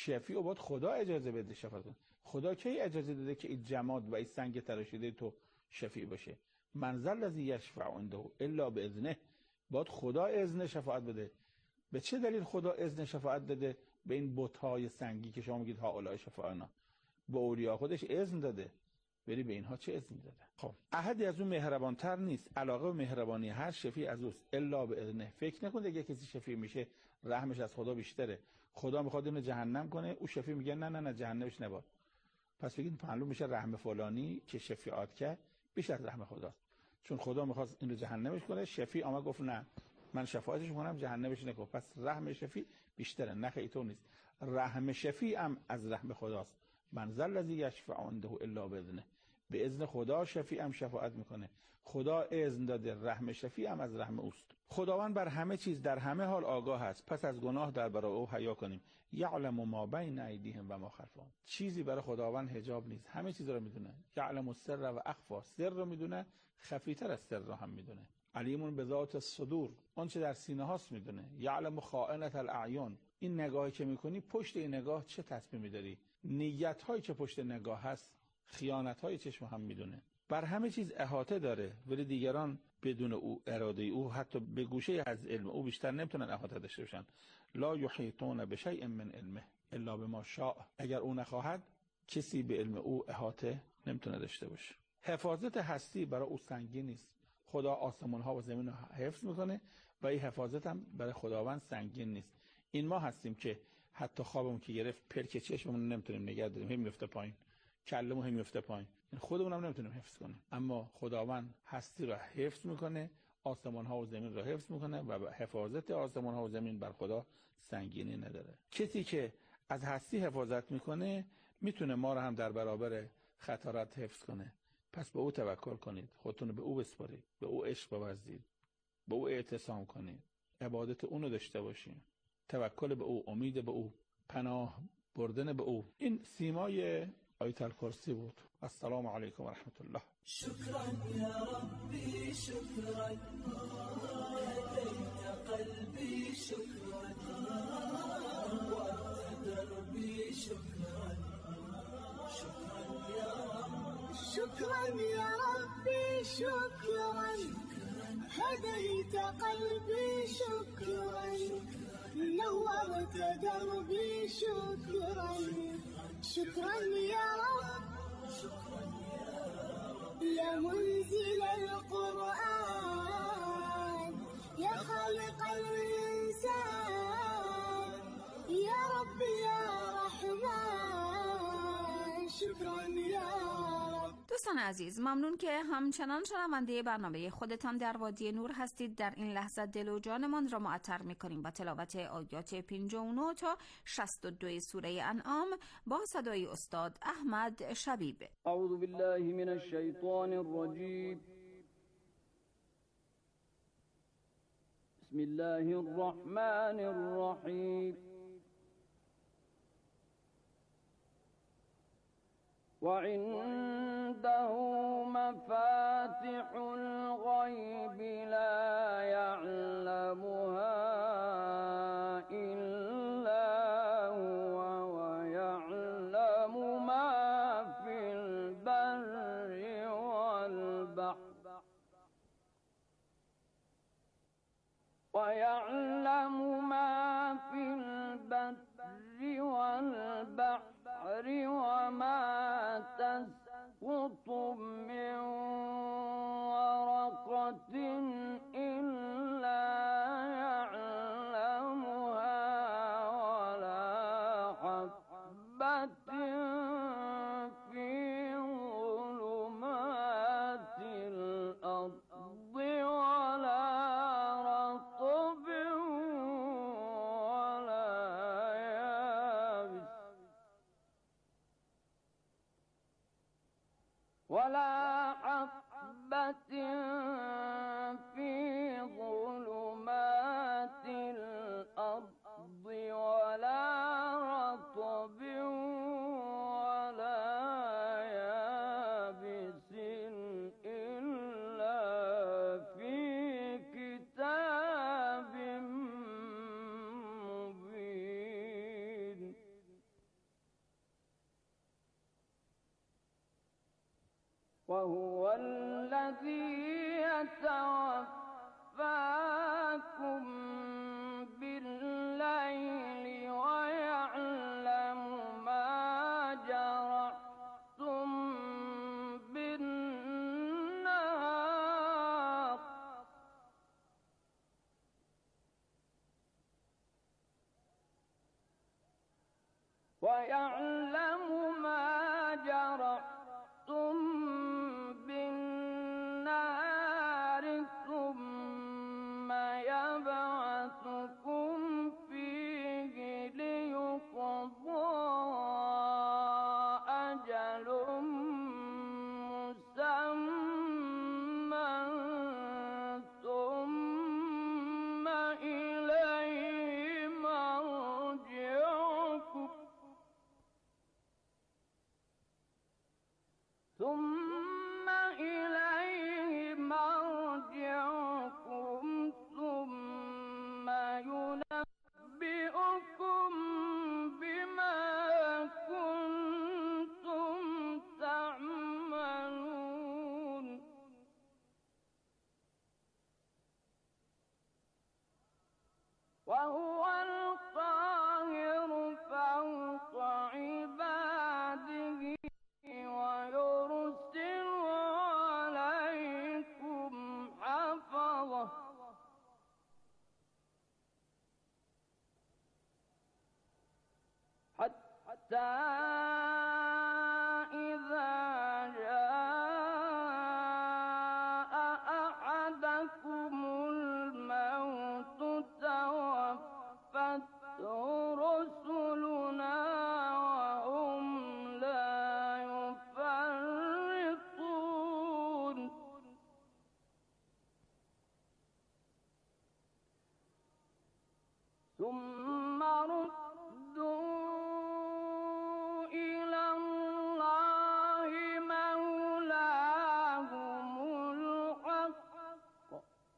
شفیع و باید خدا اجازه بده شفاعت کنه. خدا کی اجازه داده که این جماد و این سنگ تراشیده تو شفیع باشه؟ من ذا الذی یشفع عنده الا باذنه. باید خدا اذن شفاعت بده. به چه دلیل خدا اذن شفاعت داده به این بت‌های سنگی که شما میگید هؤلاء شفاعنا؟ به اولیاء خودش اذن داده، ولی به اینها چه اذن داده؟ خب احدی از اون مهربانتر نیست، علاقه و مهربانی هر شفیع از اوست الا باذنه. فکر نکن دیگه کسی شفیع میشه رحمش از خدا بیشتره. خدا میخواد اینو جهنم کنه، او شفیع میگه نه نه نه جهنمش نباد. پس بگید معلوم میشه رحم فلانی که شفاعت کرد بیشتر از رحم خداست، چون خدا میخواد اینو جهنمش کنه، شفیع آمد گفت نه من شفاعتش میکنم جهنمش نکن، پس رحم شفیع بیشتره. نه خیلی تو نیست، رحم شفیع هم از رحم خداست. من ذا الذی یشفع عنده الا باذنه. به اذن خدا شفیع هم شفاعت میکنه. خدا اذن داده، رحم شفیع هم از رحم اوست. خداوند بر همه چیز در همه حال آگاه است، پس از گناه در برای او حیا کنیم. یعلم ما بین ایدیهم و ما خلفهم. چیزی برای خداوند حجاب نیست، همه چیز رو میدونه. یعلم السر و اخفا، سر رو میدونه، خفی‌تر از سر رو هم میدونه. علیمون به ذات الصدور، اون چه در سینه هاست میدونه. یعلم خائنة الاعیان، این نگاهی که میکنی پشت این نگاه چه تصمیمی داری، نیت هایی که پشت نگاه هست، خیانت های چشم هم میدونه. بر همه چیز احاطه داره، ولی دیگران بدون او، اراده او، حتی به گوشه از علم او بیشتر نمیتونن احاطه داشته باشن. لا یحیطون بشیء من علمه الا بما شاء. اگر او نخواهد کسی به علم او احاطه نمیتونه داشته باشه. حفاظت هستی برای او سنگین نیست. خدا آسمان ها و زمین رو حفظ میکنه و این حفاظت هم برای خداوند سنگین نیست. این ما هستیم که حتی خوابمون که گرفت پرک چشممون نمیتونیم نگه داریم، هم میفته پایین، کلمون هم میفته پایین، خودمون هم نمیتونیم حفظ کنیم. اما خداوند هستی رو حفظ میکنه، آسمان ها و زمین رو حفظ میکنه و حفاظت آسمان ها و زمین بر خدا سنگینی نداره. کسی که از هستی حفاظت میکنه میتونه ما رو هم در برابر خطرات حفظ کنه. پس به او توکل کنید، خودتون رو به او بسپارید، به او عشق بورزید، به او اعتصام کنید، عبادت اون رو داشته باشید، توکل به او، امید به او، پناه بردن به او. این سیمای آیت الکرسی بود. السلام علیکم و رحمت الله. شکرا یا ربی شکرا، هدیت قلبی شکرا، وقت دربی شکرا. شكرا يا ربي شكرا، هديت قلبي شكرا، نورت دربي شكرا. شكرا يا رب، يا منزل القرآن، يا خالق الإنسان، يا رب يا رحمن. شكرا يا دوستان عزیز، ممنون که همچنان شنونده برنامه خودتان در وادی نور هستید. در این لحظه دل و جانمان را معطر می‌کنیم با تلاوت آیات 59 تا 62 سوره انعام با صدای استاد احمد شبیب. اعوذ بالله من الشیطان الرجیم. بسم الله الرحمن الرحیم. وعنده مفاتح الغيب لا يعلمها إلا هو، ويعلم ما في البر والبحر، ويعلم ما في البر والبحر، وما تسقط من ورقة وهو الذي يتوفاكم بالليل ويعلم ما جرحتم بالنهار ثم يبعثكم فيه ليقضى أجل مسمى ثم إليه مرجعكم ثم ينبئكم بما كنتم تعملون وهو القاهر فوق عباده ويرسل عليكم حفظة حتى إذا جاء أحدكم الموت توفته رسلنا وهم لا يفرطون ثم ردوا إلى الله مولاهم الحق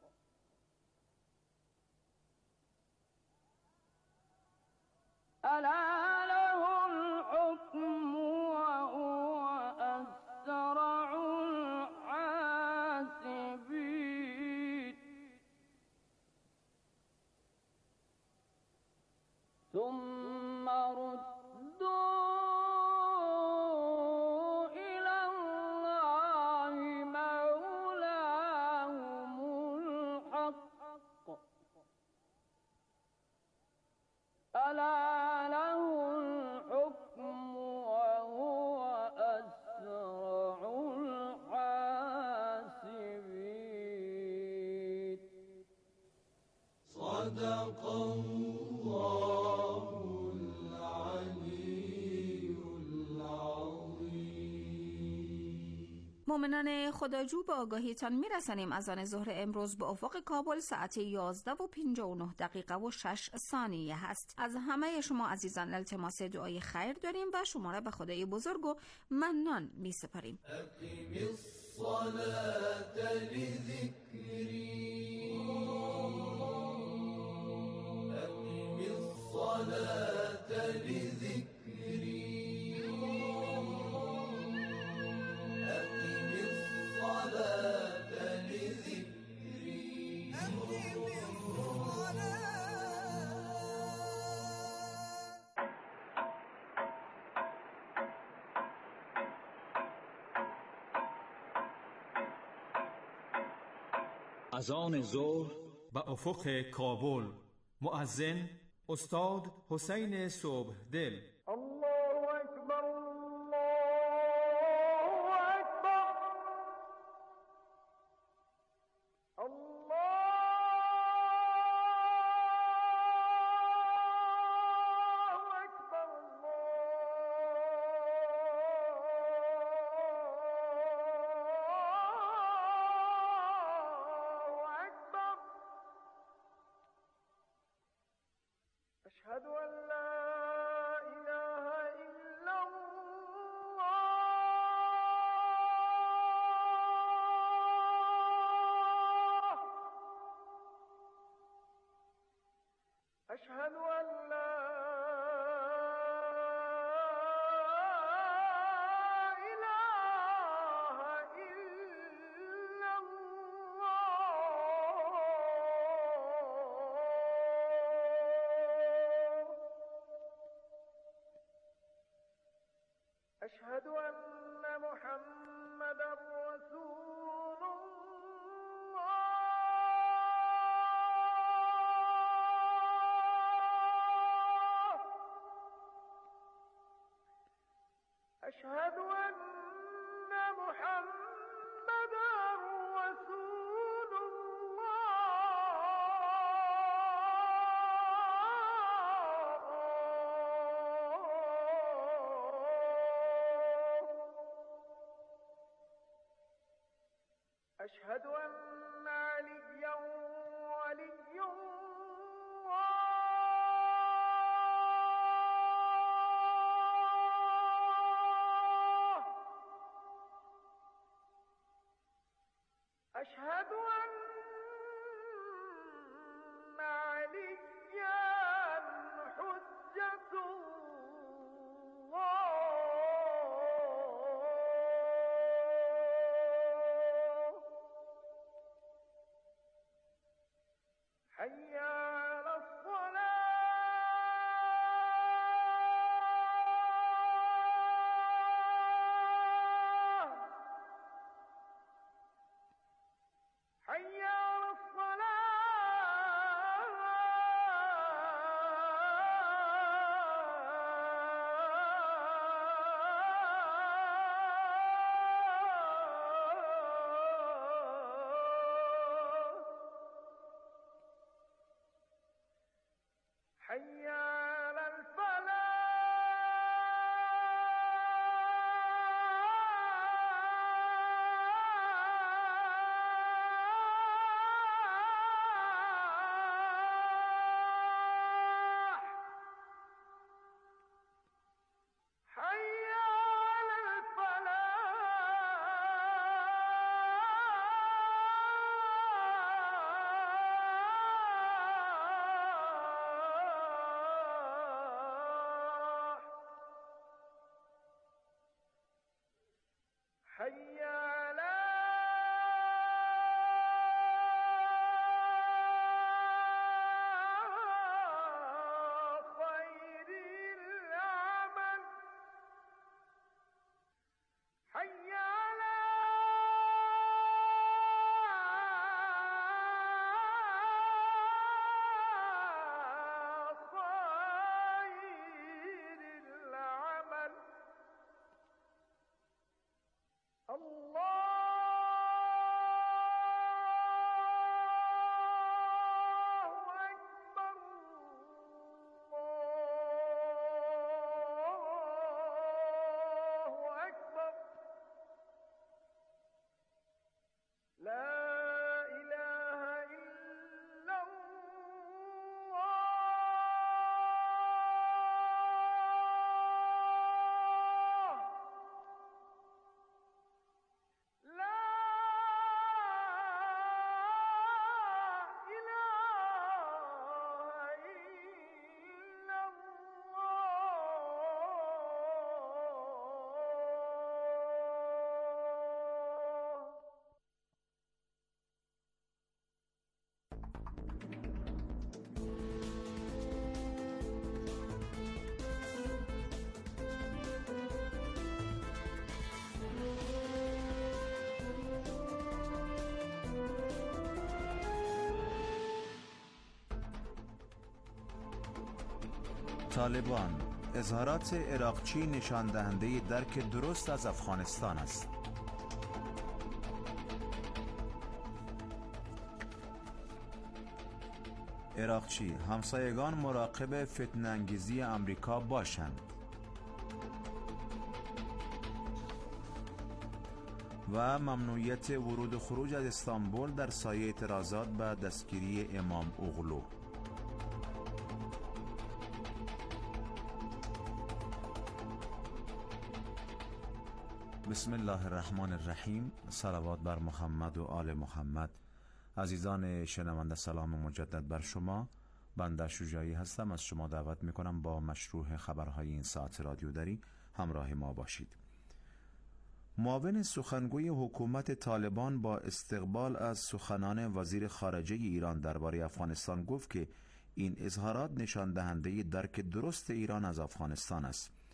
ألا له الحكم وهو أسرع الحاسبين ثم ردوا إلى الله مولاهم الحق ألا له الحكم وهو أسرع الحاسبين صدق الله العلي العظيم. مؤمنان خداجو به آگاهیتان میرسانیم از آن ظهر امروز به افق کابل ساعت 11:59 و 6 ثانیه هست. از همه شما عزیزان التماس دعای خیر داریم و شما را به خدای بزرگ و منان می سپاریم. اقیم الصلاة لذکری اقیم الصلاة لذکری اقیم الصلاة لذکری اقیم الصلاة. از آن ظهر به افق کابل مؤذن استاد حسین صبحدل. الله أكبر أشهد أن لا إله إلا الله أشهد أن لا إله أشهد أن محمدا رسول الله. أشهد أن محمدا رسول الله. أشهد أن عليا ولي الله. أشهد أن عليا حجة الله. حي على الصلاة. حي على حي على الفلاح. حي على الفلاح. حي على خير العمل. حي على خير العمل. الله أكبر. الله أكبر. لا إله إلا الله. لا إله إلا الله. طالبان: اظهارات عراقچی نشان دهنده درک درست از افغانستان است. عراقچی: همسایگان مراقب فتنه‌انگیزی آمریکا باشند. و ممنوعیت ورود و خروج از استانبول در سایه اعتراضات به دستگیری امام اوغلو. بسم الله الرحمن الرحیم. صلوات بر محمد و آل محمد. عزیزان شنونده، سلام مجدد بر شما. بنده شجاعی هستم. از شما دعوت میکنم با مشروع خبرهای این ساعت رادیو دری همراه ما باشید. معاون سخنگوی حکومت طالبان با استقبال از سخنان وزیر خارجه ایران درباره افغانستان گفت که این اظهارات نشان دهنده درک درست ایران از افغانستان است.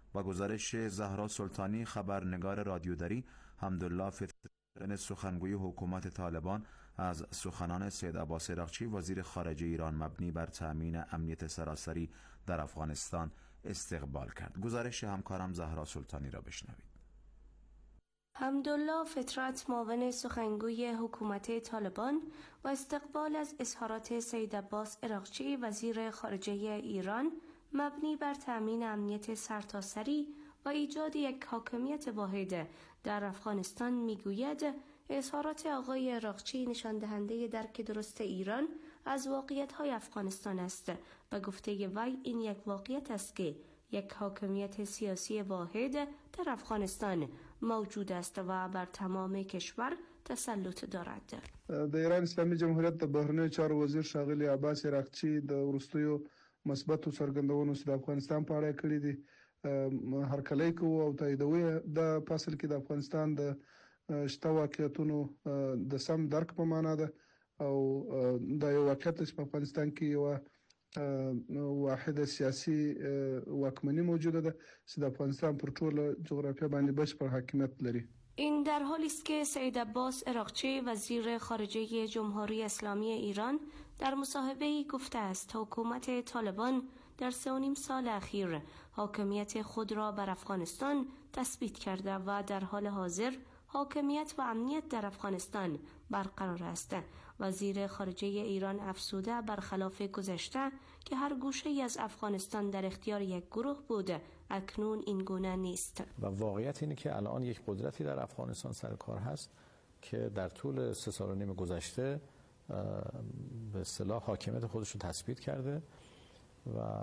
و گزارش زهرا سلطانی خبرنگار رادیودری حمدالله فطرت سخنگوی حکومت طالبان از سخنان سید عباس عراقچی وزیر خارجه ایران مبنی بر تأمین امنیت سراسری در افغانستان استقبال کرد. گزارش همکارم زهرا سلطانی را بشنوید. حمدالله فطرت معاون سخنگوی حکومت طالبان و استقبال از اظهارات سید عباس عراقچی وزیر خارجه ایران مبنی بر تأمین امنیت سرتاسری و ایجاد یک حاکمیت واحد در افغانستان میگوید اظهارات آقای عراقچی نشان دهنده درک درست ایران از واقعیت‌های افغانستان است و گفته وی این یک واقعیت است که یک حاکمیت سیاسی واحد در افغانستان موجود است و بر تمام کشور تسلط دارد. د ایران اسلامي جمهوریت د بهرنیو چارو وزیر ښاغلي عباس عراقچي د وروستیو مثبتو څرګندونو چې د افغانستان په اړه کړي دي هرکلی کوو او تاییدوي د فصل کې د افغانستان د شته واقعیتونو د سم درک په معنا ده او دا یو واقعیت چې په افغانستان کې یو واحده سیاسي واکمنی موجوده ده چې د افغانستان پر ټوله جغرافیا باندې بشپړ حاکمیت لري. این در حالی است که سید عباس عراقچی وزیر خارجه جمهوری اسلامی ایران در مصاحبه‌ای گفته است حکومت طالبان در 3.5 سال اخیر حاکمیت خود را بر افغانستان تثبیت کرده و در حال حاضر حاکمیت و امنیت در افغانستان برقرار است. وزیر خارجه ایران افزوده برخلاف گذشته که هر گوشه‌ای از افغانستان در اختیار یک گروه بوده، اکنون این گونه نیست. و واقعیت اینه که الان یک قدرتی در افغانستان سر کار هست که در طول 3.5 سال گذشته به اصطلاح حاکمیت خودش رو تثبیت کرده و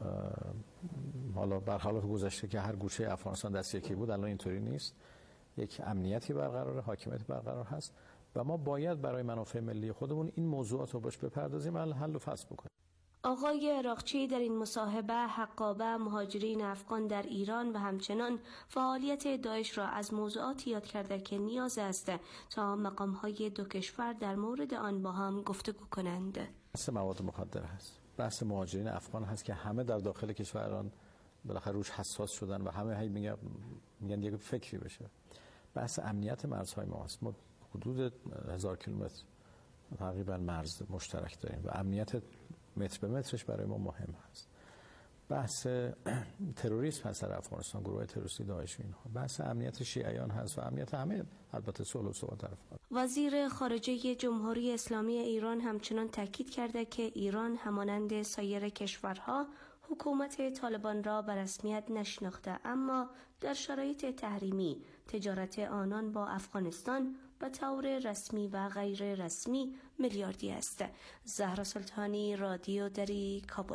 حالا برخلاف گذشته که هر گوشه افغانستان دست یکی بود، الان اینطوری نیست. یک امنیتی برقرار، حاکمیت برقرار هست و ما باید برای منافع ملی خودمون این موضوعات رو باش بپردازیم و حل و فصل بکنیم. آقای عراقچی در این مصاحبه حقابه مهاجرین افغان در ایران و همچنان فعالیت داعش را از موضوعاتی یاد کرده که نیاز است تا مقام‌های دو کشور در مورد آن با هم گفتگو کنند. بحث مواد مخدر هست، بحث مهاجرین افغان هست که همه در داخل کشور ایران بالاخره روش حساس شدن و همه میگن یک فکری بشه. بحث امنیت مرزهای ما هست. ما حدود 1000 کیلومتر تقریبا مرز مشترک داریم و امنیت متر به مترش برای ما مهم هست. بحث تروریسم هست در افغانستان، گروه تروریستی داعش و اینها. بحث امنیت شیعیان هست و امنیت همه، البته صلح و ثبات در افغانستان. وزیر خارجه جمهوری اسلامی ایران همچنان تاکید کرده که ایران همانند سایر کشورها حکومت طالبان را به رسمیت نشناخته، اما در شرایط تحریمی تجارت آنان با افغانستان به طور رسمی و غیر رسمی میلیاردی است. زهرا سلطانی، رادیودری، کابل.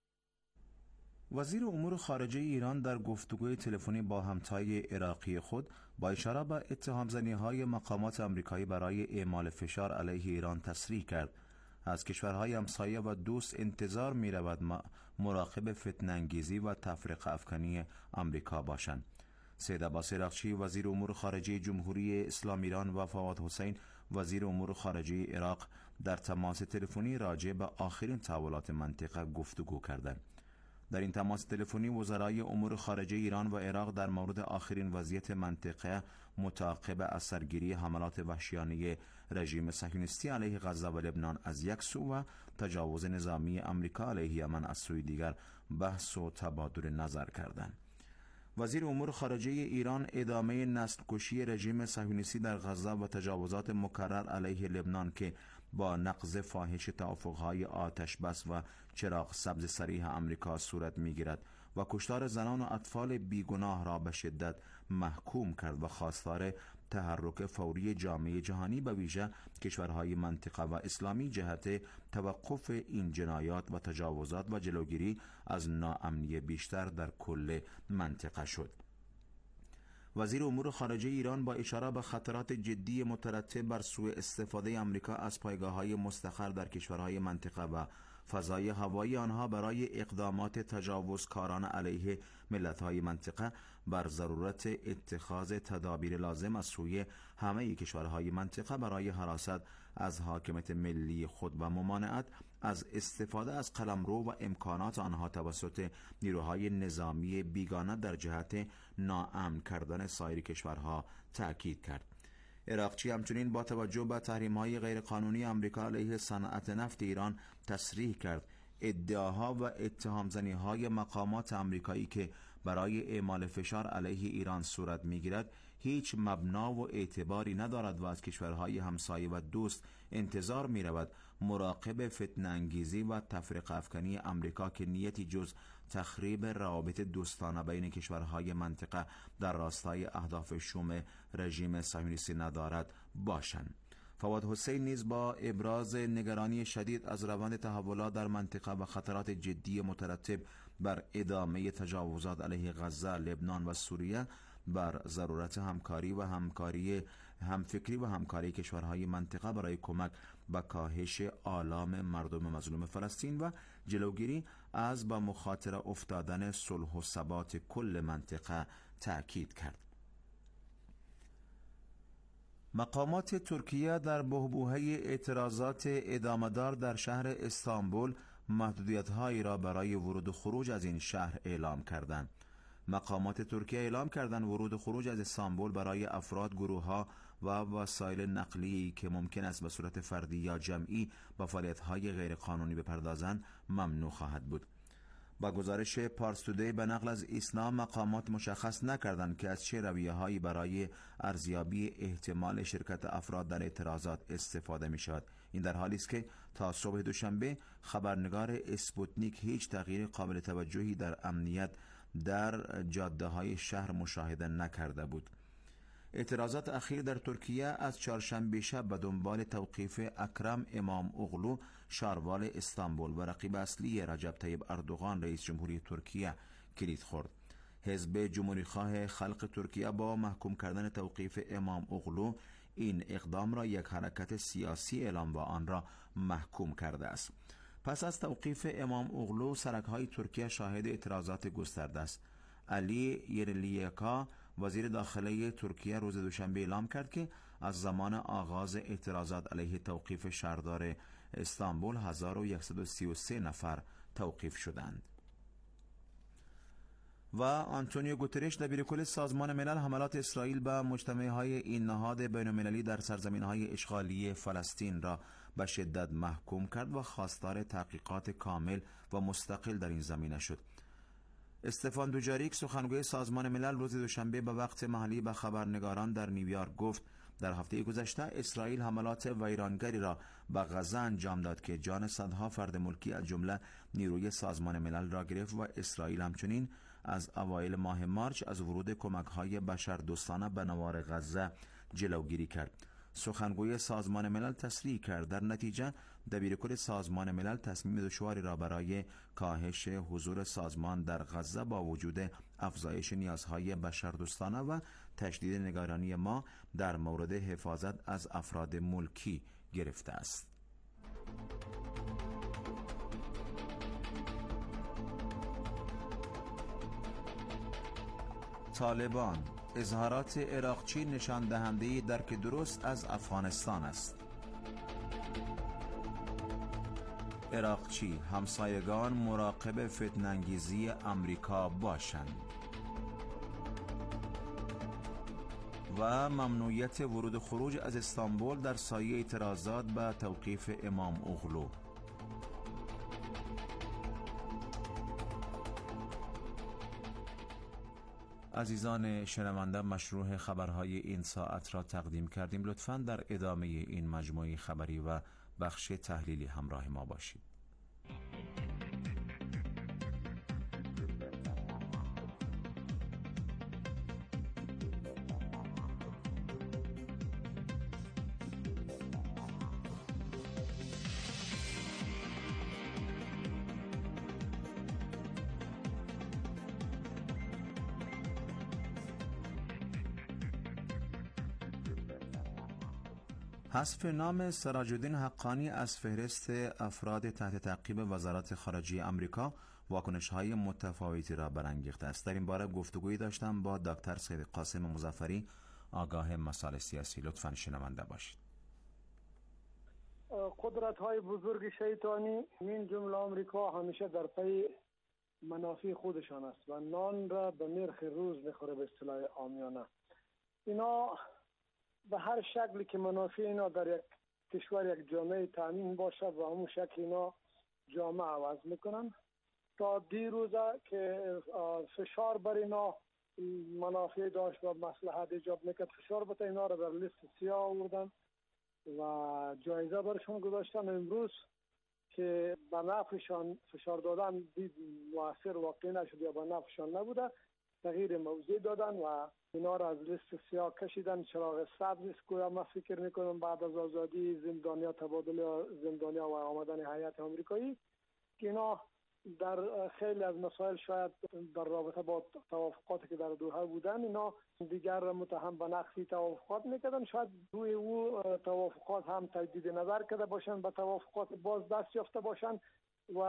وزیر امور خارجه ایران در گفتگوی تلفنی با همتای عراقی خود با اشاره به اتهام‌زنی‌های مقامات آمریکایی برای اعمال فشار علیه ایران تصریح کرد از کشورهای همسایه و دوست انتظار می‌رود مراقب فتنه‌انگیزی و تفرقه افکنی آمریکا باشند. سید عباس عراقچی وزیر امور خارجه جمهوری اسلامی ایران و فواد حسین وزیر امور خارجه عراق در تماس تلفنی راجع به آخرین تحولات منطقه گفتگو کردند. در این تماس تلفنی وزرای امور خارجه ایران و عراق در مورد آخرین وضعیت منطقه متعاقب از سرگیری حملات وحشیانه رژیم صهیونیستی علیه غزه و لبنان از یک سو و تجاوز نظامی آمریکا علیه یمن از سوی دیگر بحث و تبادل نظر کردند. وزیر امور خارجه ایران ادامه نسل‌کشی رژیم صهیونیستی در غزه و تجاوزات مکرر علیه لبنان که با نقض فاحش توافق‌های آتش بس و چراغ سبز صریح آمریکا صورت می‌گیرد و کشتار زنان و اطفال بیگناه را به شدت محکوم کرد و خواستار تحرک فوری جامعه جهانی به ویژه کشورهای منطقه و اسلامی جهت توقف این جنایات و تجاوزات و جلوگیری از ناامنی بیشتر در کل منطقه شد. وزیر امور خارجه ایران با اشاره به خطرات جدی مترتب بر سوء استفاده آمریکا از پایگاه‌های مستقر در کشورهای منطقه و فضای هوایی آنها برای اقدامات تجاوزکاران علیه ملت‌های منطقه بر ضرورت اتخاذ تدابیر لازم از سوی همه کشورهای منطقه برای حراست از حاکمیت ملی خود و ممانعت از استفاده از قلمرو و امکانات آنها توسط نیروهای نظامی بیگانه در جهت ناامن کردن سایر کشورها تأکید کرد. عراقچی همچنین با توجه به تحریم‌های غیرقانونی آمریکا علیه صنعت نفت ایران تصریح کرد ادعاها و اتهام‌زنی‌های مقامات آمریکایی که برای اعمال فشار علیه ایران صورت می‌گیرد هیچ مبنا و اعتباری ندارد و از کشورهای همسایه و دوست انتظار می‌رود مراقب فتنه انگیزی و تفرقه افکنی آمریکا که نیتی جز تخریب روابط دوستانه بین کشورهای منطقه در راستای اهداف شوم رژیم صهیونیستی ندارد باشند. فواد حسین نیز با ابراز نگرانی شدید از روند تحولات در منطقه و خطرات جدی مترتب بر ادامه تجاوزات علیه غزه، لبنان و سوریه بر ضرورت همکاری و همکاری کشورهای منطقه برای کمک به کاهش آلام مردم مظلوم فلسطین و جلوگیری از به مخاطره افتادن صلح و ثبات کل منطقه تأکید کرد. مقامات ترکیه در بحبوحه اعتراضات ادامه‌دار در شهر استانبول محدودیت‌هایی را برای ورود و خروج از این شهر اعلام کردند. مقامات ترکیه اعلام کردند ورود و خروج از استانبول برای افراد، گروه‌ها و وسایل نقلیه‌ای که ممکن است به صورت فردی یا جمعی با فعالیت‌های غیرقانونی بپردازند ممنوع خواهد بود. با گزارش پارس تودی به نقل از ایسنا، مقامات مشخص نکردند که از چه رویه‌هایی برای ارزیابی احتمال شرکت افراد در اعتراضات استفاده می‌شود. این در حالی است که تا صبح دوشنبه خبرنگار اسپوتنیک هیچ تغییر قابل توجهی در امنیت در جاده‌های شهر مشاهده نکرده بود. اعتراضات اخیر در ترکیه از چهارشنبه شب به دنبال توقیف اکرم امام اوغلو شاروال استانبول و رقیب اصلی رجب طیب اردوغان رئیس جمهوری ترکیه کلید خورد. حزب جمهوریخواه خلق ترکیه با محکوم کردن توقیف امام اوغلو این اقدام را یک حرکت سیاسی اعلام و آن را محکوم کرده است. پس از توقیف امام اوغلو سرک‌های ترکیه شاهد اعتراضات گسترده است. علی یرلیکا وزیر داخله ترکیه روز دوشنبه اعلام کرد که از زمان آغاز اعتراضات علیه توقیف شهردار استانبول 1133 نفر توقیف شدند. و آنتونیو گوترش دبیرکل سازمان ملل حملات اسرائیل به مجتمعهای این نهاد بین‌المللی در سرزمین‌های اشغالی فلسطین را به شدت محکوم کرد و خواستار تحقیقات کامل و مستقل در این زمینه شد. استفان دوجاریک سخنگوی سازمان ملل روز دوشنبه به وقت محلی به خبرنگاران در نیویورک گفت در هفته گذشته اسرائیل حملات ویرانگری را به غزه انجام داد که جان صدها فرد ملکی از جمله نیروی سازمان ملل را گرفت و اسرائیل همچنین از اوایل ماه مارچ از ورود کمک‌های بشردوستانه به نوار غزه جلوگیری کرد. سخنگوی سازمان ملل تصریح کرد در نتیجه دبیرکل سازمان ملل تصمیم دشواری را برای کاهش حضور سازمان در غزه با وجود افزایش نیازهای بشردوستانه و تشدید نگرانی ما در مورد حفاظت از افراد ملکی گرفته است. طالبان: اظهارات عراقچی نشان دهنده درک درست از افغانستان است. عراقچی: همسایگان مراقب فتنه‌انگیزی آمریکا باشند. و ممنوعیت ورود و خروج از استانبول در سایه اعتراضات به توقیف امام اوغلو. عزیزان شنونده، مشروع خبرهای این ساعت را تقدیم کردیم. لطفاً در ادامه این مجموعه خبری و بخش تحلیلی همراه ما باشید. حذف نام سراج الدین حقانی از فهرست افراد تحت تعقیب وزارت خارجه آمریکا واکنش‌های متفاوتی را برانگیخته است. در این باره گفتگویی داشتم با دکتر سید قاسم مظفری، آگاه مسائل سیاسی. لطفاً شنونده باشید. قدرت های بزرگ شیطانی من جمله آمریکا همیشه در پی منافع خودشان است و نان را به نرخ روز میخوره به اصطلاح عامیانه. اینا به هر شکلی که منافع اینا در یک کشور یک جامعه تامین باشه و همون شکل اینا جامعه عوض میکنن. تا دیروزه که فشار بر اینا منافع داشت و مصلحت ایجاب میکرد، فشار بتا اینا را در لیست سیاه آوردن و جایزه برشون گذاشتن. امروز که به نفعشان فشار دادن دید مؤثر واقع نشد یا به نفعشان نبوده، تغییر موضوع دادن و اینا را از لیست سیاه کشیدن. چراغ سبز است گویا. من فکر میکنم بعد از آزادی زندانیا، تبادل زندانیا و آمدن هیئت آمریکایی که اینا در خیلی از مسائل شاید در رابطه با توافقاتی که در دوحه بودن اینا دیگر متهم به نقضی توافقات میکردن، شاید روی او توافقات هم تجدید نظر کرده باشن، به توافقات باز دست یافته باشن و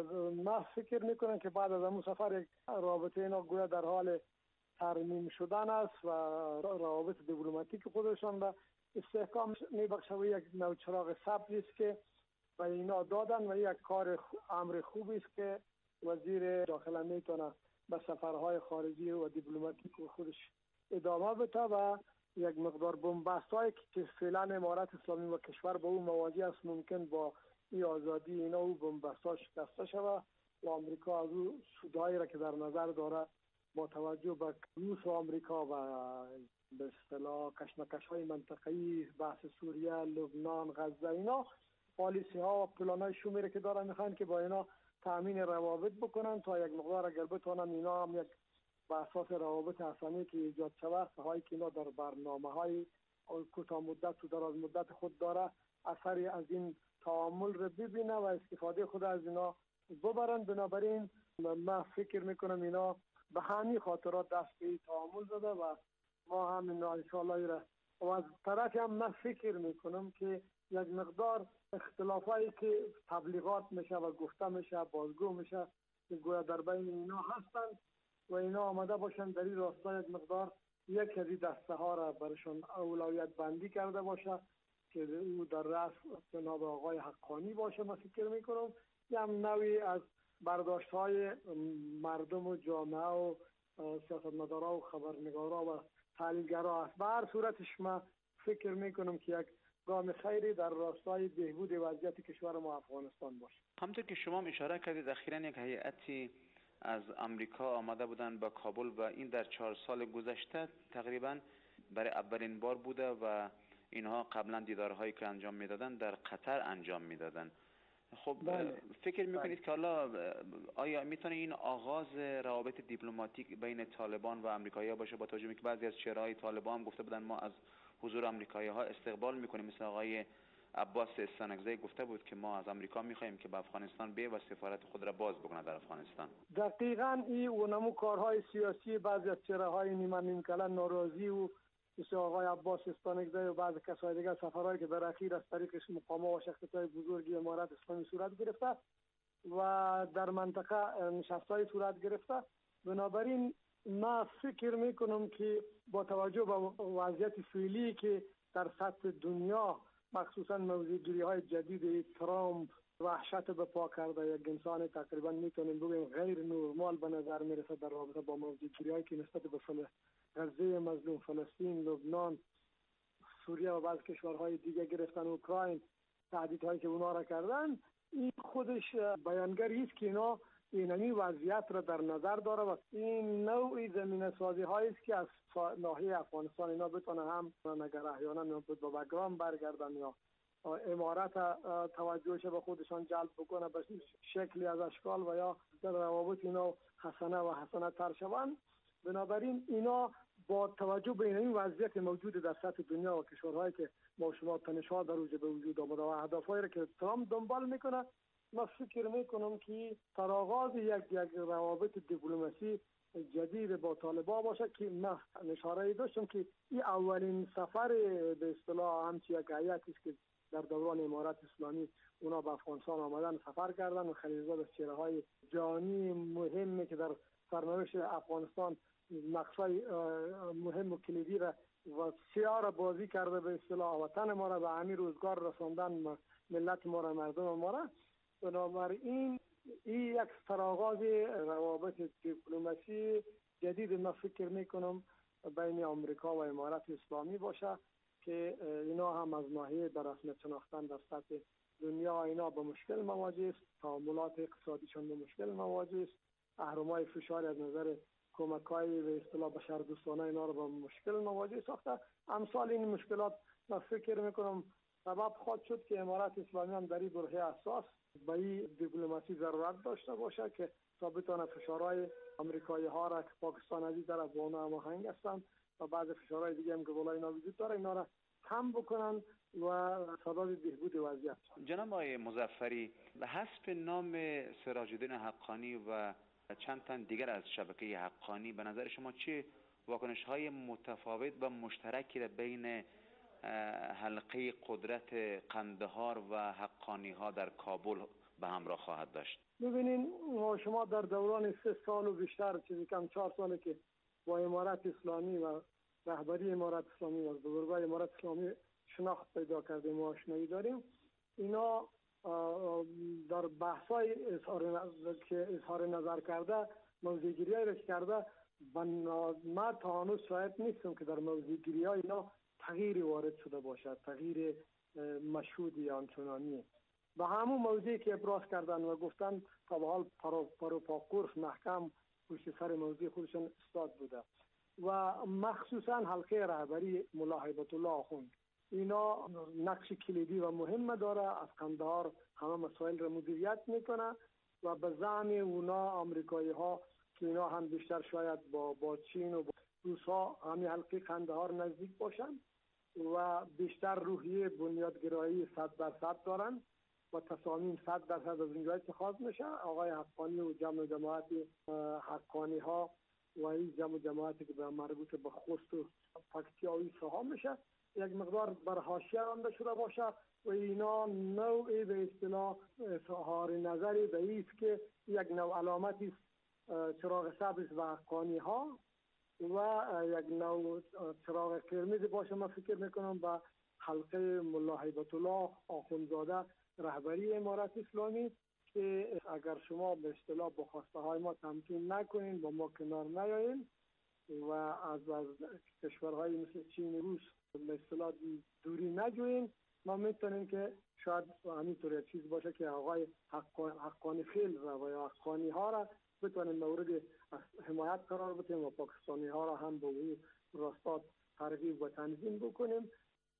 من فکر میکنم که بعد از همون سفر رابطه اینا گویا در حال ترمیم شدن است و روابط دیپلماتیک خودشان را استحکام میبخشه و یک نوع چراغ سبزی است که و اینا دادن و یک امر خوبی است که وزیر داخله میتونه به سفرهای خارجی و دیپلماتیک خودش ادامه بده و یک مقدار بنبست‌هایی که فعلا امارت اسلامی و کشور با او مواجه است ممکن با این آزادی اینا و بنبست‌ها شکسته شود و آمریکا از او سودایی را که در نظر داره با توجه به روس و آمریکا و به اصطلاح کشمکش‌های منطقه‌ای، بحث سوریه، لبنان، غزه، اینا پالیسی ها و پلان های شومیره که دارن میخوان که با اینا تامین روابط بکنن تا یک مقدار اگر بتونن اینا هم یک به اساس روابط حسنی که ایجاد شود هایی که اینا در برنامه های کوتاه مدت و دراز مدت خود داره اثری از این تعامل رو ببینه و استفاده خود از اینا ببرن. بنابراین من فکر میکنم اینا به همین خاطرات دست به تعامل زده و ما هم اینا انشاءالله را و از طرفی هم من فکر میکنم که یک مقدار اختلافایی که تبلیغات میشه و گفته میشه بازگو میشه که گویا در بین اینا هستند و اینا آمده باشن در این راستا یک مقدار یک از این دسته ها را برشان اولویت بندی کرده باشه که او در رأس جناب آقای حقانی باشه. من فکر میکنم یه هم نوعی از برداشت های مردم و جامعه و سیاستمدارا و خبرنگارا و تحلیلگرا است. به هر صورتش من فکر میکنم که یک گام خیری در راستای بهبود وضعیت کشور ما افغانستان باشه. همونطور که شما اشاره کردید اخیراً یک هیئتی از امریکا آمده بودن به کابل و این در 4 سال گذشته تقریباً برای اولین بار بوده و اینها قبلا دیدارهایی که انجام میدادن در قطر انجام میدادن. خب فکر میکنید که حالا آیا میتونه این آغاز روابط دیپلماتیک بین طالبان و امریکایی‌ها باشه با توجه به که بعضی از چهره‌های طالبان گفته بودن ما از حضور امریکایی‌ها استقبال میکنیم، مثل آقای عباس استانکزی گفته بود که ما از امریکا میخوایم که به افغانستان بیه و سفارت خود را باز بکنه در افغانستان. دقیقاً این اونمو کارهای سیاسی بعضی از چهره‌های نیمه نیمکلن ناراضی و مثل آقای عباس استانکزی و بعضی کسای دیگر سفرهایی که در اخیر از طریق مقامات و شخصیت‌های بزرگی امارت اسلامی صورت گرفته و در منطقه نشست‌های صورت گرفته. بنابراین من فکر میکنم که با توجه به وضعیت فعلی که در سطح دنیا مخصوصا موضوعگیری‌های جدید ترامپ وحشت به پا کرده، یک انسان تقریبا میتونیم بگیم غیر نرمال به نظر میرسه در رابطه با موضوعگیری‌هایی که نسبت به غزه مظلوم، فلسطین، لبنان، سوریه و بعض کشورهای دیگه گرفتن، اوکراین، تهدیدهایی که اونا را کردن. این خودش بیانگری است که اینا اینمی وضعیت را در نظر داره و این نوعی زمینه سازی هایی است که از ناحیه افغانستان اینا بتونه هم اگر احیانا میاد با بگرام برگردن یا امارت توجهش به خودشان جلب بکنه به شکلی از اشکال و یا در روابط اینا حسنه تر شوند. بنابراین اینا با توجه به این وضعیت موجود در سطح دنیا و کشورهایی که ما شما تنش‌ها در اوج به وجود آمده و اهدافایی را که ترامپ دنبال میکنه، من فکر میکنم که تراغاز یک روابط دیپلماسی جدید با طالبان باشه که من اشاره داشتم که این اولین سفر به اصطلاح همچی یک هیئتی است که در دوران امارت اسلامی اونا به افغانستان آمدن سفر کردن و خلیلزاد از چهره‌های جهانی مهمی که در سرنوشت افغانستان نقشای مهم و کلیدی را و سیاه را بازی کرده به اصطلاح وطن ما را به همین روزگار رساندن ملت ما را مردم ما را. بنابراین این یک سرآغاز روابط دیپلماسی جدید ما فکر میکنم بین آمریکا و امارات اسلامی باشه که اینا هم از ناحیه به رسمیت شناختن در سطح دنیا اینا به مشکل مواجه است، تعاملات اقتصادیشان به مشکل مواجه است، اهرم‌های فشار از نظر کمک‌های به اصطلاح بشردوستانه اینا رو به مشکل مواجه ساخته. امثال این مشکلات من فکر میکنم سبب خواهد شد که امارات اسلامی هم در این برهه اساس به این دیپلماسی ضرورت داشته باشه که تا بتونه فشارهای آمریکایی ها را که پاکستان از این طرف با اونا هماهنگ هستند و بعض فشارهای دیگه هم که بالای اینا وجود داره اینا را کم بکنن و سبب بهبود وضعیت. جناب آقای مظفری، به حذف نام سراج الدین حقانی و چند تن دیگر از شبکه حقانی به نظر شما چه واکنش‌های متفاوت و مشترکی را بین حلقه قدرت قندهار و حقانی ها در کابل به همراه خواهد داشت؟ ببینین شما در دوران 3 سال و بیشتر چیزی کم 4 ساله که با امارات اسلامی و رهبری امارات اسلامی و بزرگای امارات اسلامی شناخت پیدا کردیم و آشنایی داریم، اینا در بحث‌های اظهار نظر کرده موضوع‌گیری‌های را کرده من تا هنوز شاید نیستم که در موضوع‌گیری‌های اینا تغییری وارد شده باشد، تغییر مشهود یا آنچنانی. به همون موضوعی که ابراز کردن و گفتن تا به حال پروپاقورس محکم پشت سر موضوع خودشون استاد بوده و مخصوصا حلقه رهبری ملا هیبت الله آخوند اینا نقش کلیدی و مهم داره. از قندهار همه مسائل را مدیریت میکنه و به زعم اونا آمریکایی ها که اینا هم بیشتر شاید با چین و با روس ها همین حلقه قندهار نزدیک باشن و بیشتر روحیه بنیادگرایی 100% دارن و تصامیم 100% از اینجا اتخاذ میشه. آقای حقانی و جمع جماعت حقانی ها و این جمع جماعتی که به مربوط به خوست و پکتیاوی سها میشه یک مقدار بر حاشیه رانده شده باشه و اینا نوعی به اصطلاح اظهار نظری به ایست که یک نوع علامتی چراغ سبز و حقانی ها و یک نوع چراغ قرمز باشه. من فکر میکنم با حلقه ملا هیبت الله آخوندزاده رهبری امارات اسلامی که اگر شما به اصطلاح با خواسته های ما تمکین نکنین با ما کنار نیایین و از کشورهای مثل چین روس به اصطلاح دوری نجوین، ما میتونیم که شاید همینطور چیز باشه که آقای حقانی فیل و یا حقانی ها را بتونیم مورد حمایت قرار بدیم و پاکستانی ها را هم به اون راستات ترغیب و تنظیم بکنیم.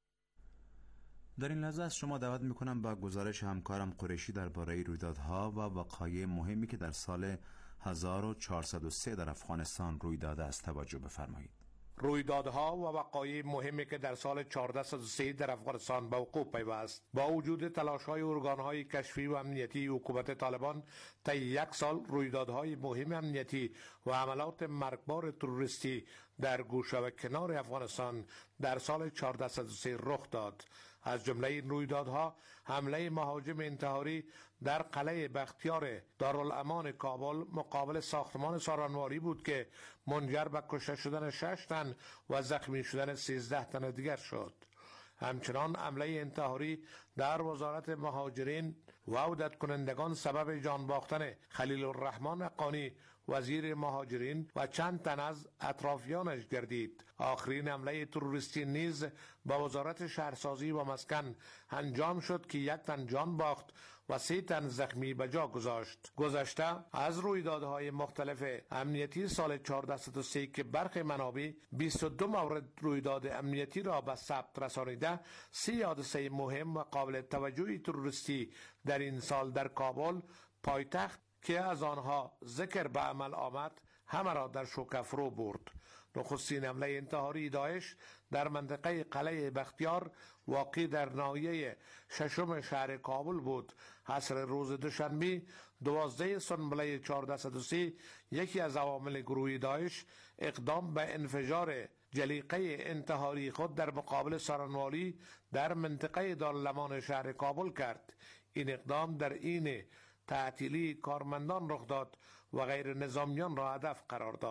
در این لحظه از شما دعوت میکنم با گزارش همکارم قریشی درباره رویدادها و وقایع مهمی که در سال 1403 در افغانستان روی داده است توجه بفرمایید. رویدادها و وقایع مهمی که در سال 1403 در افغانستان به وقوع پیوست با وجود تلاش‌های ارگان‌های کشفی و امنیتی حکومت طالبان طی 1 سال رویدادهای مهم امنیتی و حملات مرگبار تروریستی در گوشه و کنار افغانستان در سال 1403 رخ داد. از جمله این رویدادها حمله مهاجم انتحاری در قلعه بختیار دارالامان کابل مقابل ساختمان سارانواری بود که منجر به کشته شدن 6 تن و زخمی شدن 13 تن دیگر شد. همچنان حمله انتحاری در وزارت مهاجرین و عودت کنندگان سبب جان باختن خلیل الرحمن حقانی وزیر مهاجرین و چند تن از اطرافیانش گردید. آخرین حمله تروریستی نیز با وزارت شهرسازی و مسکن انجام شد که 1 تن جان باخت و 3 تن زخمی به جا گذاشت. گذشته از رویدادهای مختلف امنیتی سال 1403 که برخی منابع 22 مورد رویداد امنیتی را به ثبت رسانیده، 3 حادثه مهم و قابل توجهی تروریستی در این سال در کابل پایتخت که از آنها ذکر به عمل آمد همه را در شوکه فرو برد. نخستین حمله انتحاری داعش در منطقه قلعه بختیار واقع در ناحیه 6 شهر کابل بود. عصر روز دوشنبه 12 سنبله 1403 یکی از عوامل گروه داعش اقدام به انفجار جلیقه انتحاری خود در مقابل سارانواری در منطقه دارالامان شهر کابل کرد. این اقدام در این تعطیلی کارمندان رخ داد و غیر نظامیان را هدف قرار داد.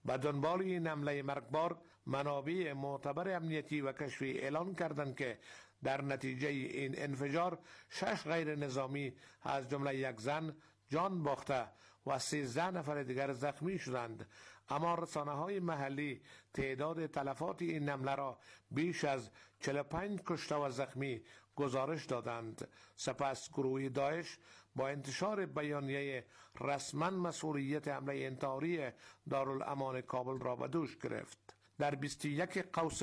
به دنبال این حمله مرگبار منابع معتبر امنیتی و کشفی اعلان کردند که در نتیجه این انفجار 6 غیر نظامی از جمله یک زن جان باخته و 13 نفر دیگر زخمی شدند، اما رسانه‌های محلی تعداد تلفات این حمله را بیش از 45 کشته و زخمی گزارش دادند. سپس گروه داعش با انتشار بیانیه رسما مسئولیت حمله انتحاری دارالامان کابل را به دوش گرفت. در 21 قوس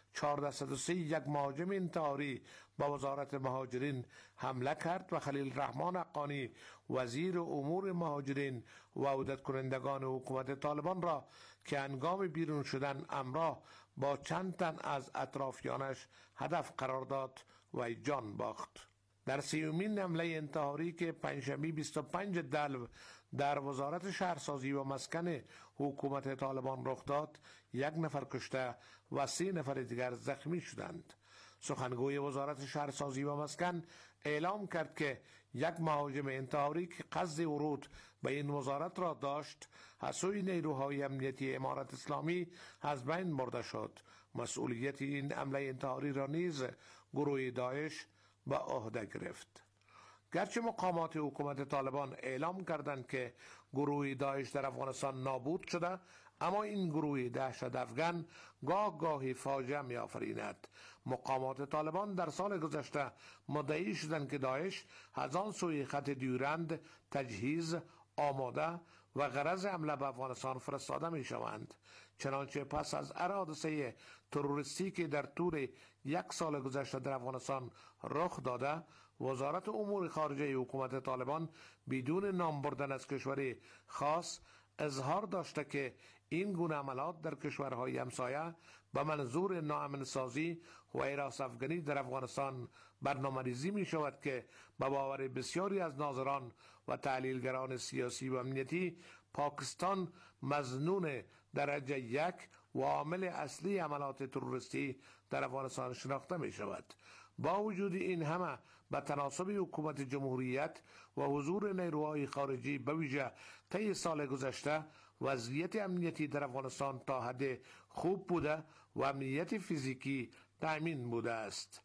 1403 یک مهاجم انتحاری با وزارت مهاجرین حمله کرد و خلیل رحمان حقانی وزیر امور مهاجرین و عودت کنندگان حکومت طالبان را که هنگام بیرون شدن همراه با چند تن از اطرافیانش هدف قرار داد و جان باخت. در 30مین حمله انتحاری که پنجشنبه 25 دلو در وزارت شهرسازی و مسکن حکومت طالبان رخ داد، 1 نفر کشته و 3 نفر دیگر زخمی شدند. سخنگوی وزارت شهرسازی و مسکن اعلام کرد که یک مهاجم انتحاری که قصد ورود به این وزارت را داشت از سوی نیروهای امنیتی امارت اسلامی از بین برده شد. مسئولیت این حمله انتحاری را نیز گروه داعش به عهده گرفت. گرچه مقامات حکومت طالبان اعلام کردند که گروه داعش در افغانستان نابود شده، اما این گروه دهشت افغان گاهی فاجعه می آفریند. مقامات طالبان در سال گذشته مدعی شدند که داعش از آن سوی خط دیورند تجهیز، آماده و غرض حمله به افغانستان فرستاده می شوند. چنانچه پس از حادثه تروریستی که در طول 1 سال گذشته در افغانستان رخ داده، وزارت امور خارجه حکومت طالبان بدون نام بردن از کشوری خاص اظهار داشته که این گونه عملات در کشورهای همسایه به منظور ناامن‌سازی و هراس افغانی در افغانستان برنامه‌ریزی می شود که به باور بسیاری از ناظران و تحلیلگران سیاسی و امنیتی پاکستان مظنون درجه 1 و عامل اصلی عملات تروریستی در افغانستان شناخته می شود. با وجود این همه به تناسب حکومت جمهوریت و حضور نیروهای خارجی به ویژه طی سال گذشته، وضعیت امنیتی در افغانستان تا حد خوب بوده و امنیت فیزیکی تأمین بوده است.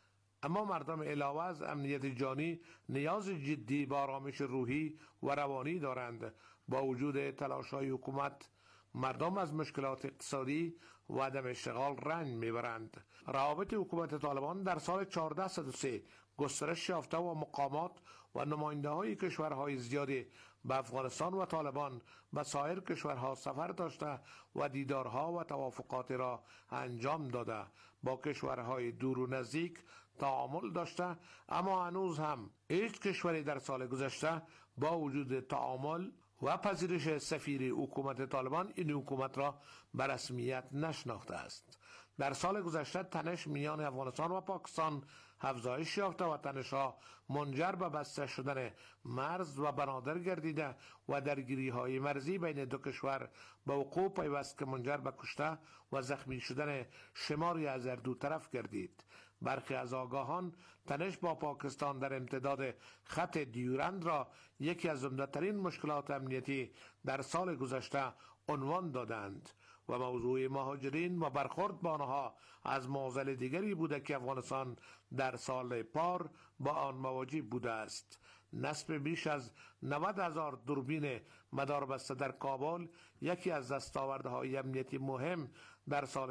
اما مردم علاوه از امنیت جانی نیاز جدی به آرامش روحی و روانی دارند. با وجود تلاش‌های حکومت، مردم از مشکلات اقتصادی و عدم اشتغال رنج میبرند. روابط حکومت طالبان در سال 1403 گسترش یافته و مقامات و نماینده های کشورهای زیادی به افغانستان و طالبان به سایر کشورها سفر داشته و دیدارها و توافقات را انجام داده. با کشورهای دور و نزدیک تعامل داشته، اما هنوز هم هیچ کشوری در سال گذشته با وجود تعامل و پذیرش سفیر حکومت طالبان این حکومت را به رسمیت نشناخته است. در سال گذشته تنش میان افغانستان و پاکستان افزایش یافته و تنش‌ها منجر به بسته شدن مرز و بنادر گردیده و درگیری‌های مرزی بین دو کشور به وقوع پیوست که منجر به کشته و زخمی شدن شماری از هر دو طرف گردید. برخی از آگاهان تنش با پاکستان در امتداد خط دیورند را یکی از عمده‌ترین مشکلات امنیتی در سال گذشته عنوان دادند و موضوع مهاجرین و برخورد با آنها از معضل دیگری بوده که افغانستان در سال پار با آن مواجه بوده است. نصب بیش از 90,000 دوربین مداربسته در کابل یکی از دستاوردهای امنیتی مهم در سال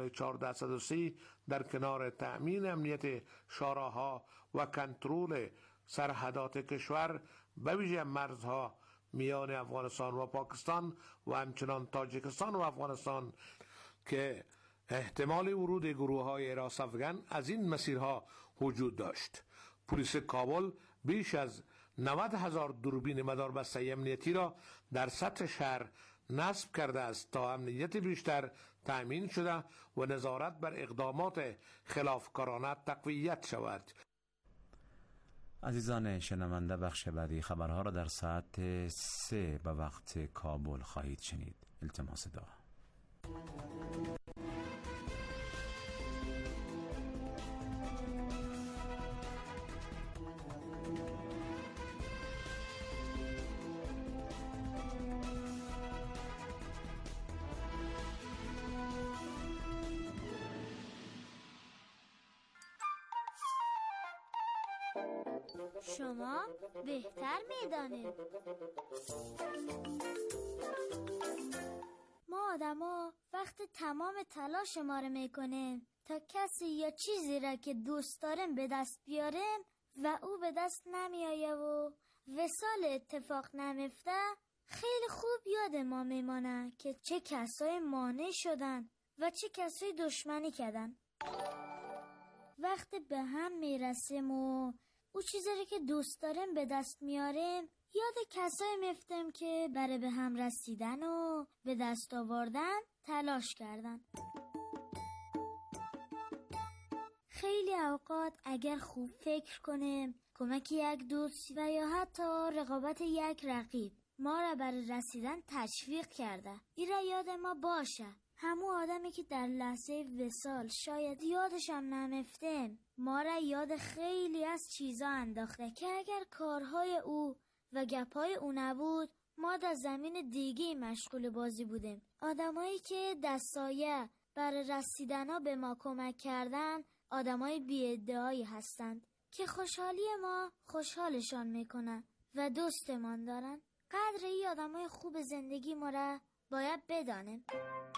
1430 در کنار تأمین امنیت شاراها و کنترل سرحدات کشور به ویژه مرزها میان افغانستان و پاکستان و همچنان تاجیکستان و افغانستان که احتمال ورود گروه‌های هراس افغان از این مسیرها وجود داشت. پلیس کابل بیش از 90,000 دوربین مداربسته امنیتی را در سطح شهر نصب کرده است تا امنیت بیشتر تأمین شده و نظارت بر اقدامات خلافکارانه تقویت شود. عزیزان شنونده، بخش بعدی خبرها را در ساعت 3 به وقت کابل خواهید شنید. التماس دعا. شما بهتر میدانید. ما آدما وقت تمام تلاش ما رو میکنیم تا کسی یا چیزی را که دوست داریم به دست بیاریم و او به دست نمیآیه و وصال اتفاق نمیفته، خیلی خوب یاد ما میمانه که چه کسای مانع شدن و چه کسای دشمنی کردن. وقتی به هم میرسیم و او چیزی رو که دوست داریم به دست میاریم، یاد کسایی میفتیم که برای به هم رسیدن و به دست آوردن تلاش کردن. خیلی اوقات اگر خوب فکر کنیم، کمک یک دوست و یا حتی رقابت یک رقیب ما را برای رسیدن تشویق کرده، این را یاد ما باشه. همون آدمی که در لحظه وصال شاید یادش هم نمیفتیم، ما را یاد خیلی از چیزا انداخته که اگر کارهای او و گپای او نبود، ما در زمین دیگه مشغول بازی بودیم. آدمایی که دستایه برای رسیدن به ما کمک کردن، آدمای بی‌ادعایی هستند که خوشحالی ما خوشحالشان میکنن و دوستمان دارن. قدر این آدمای خوب زندگی ما را باید بدانیم.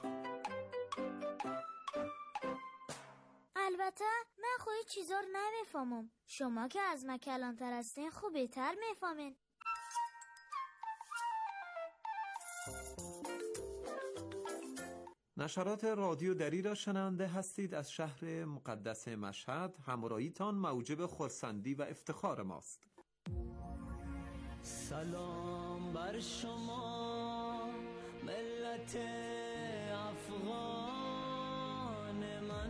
البته من خودی چیزا رو نمیفهمم. شما که از من کلانتر هستین خوب بهتر میفهمین. نشرات رادیو دری را شنونده هستید. از شهر مقدس مشهد همراهیتان موجب خرسندی و افتخار ماست. سلام بر شما ملت افغان من،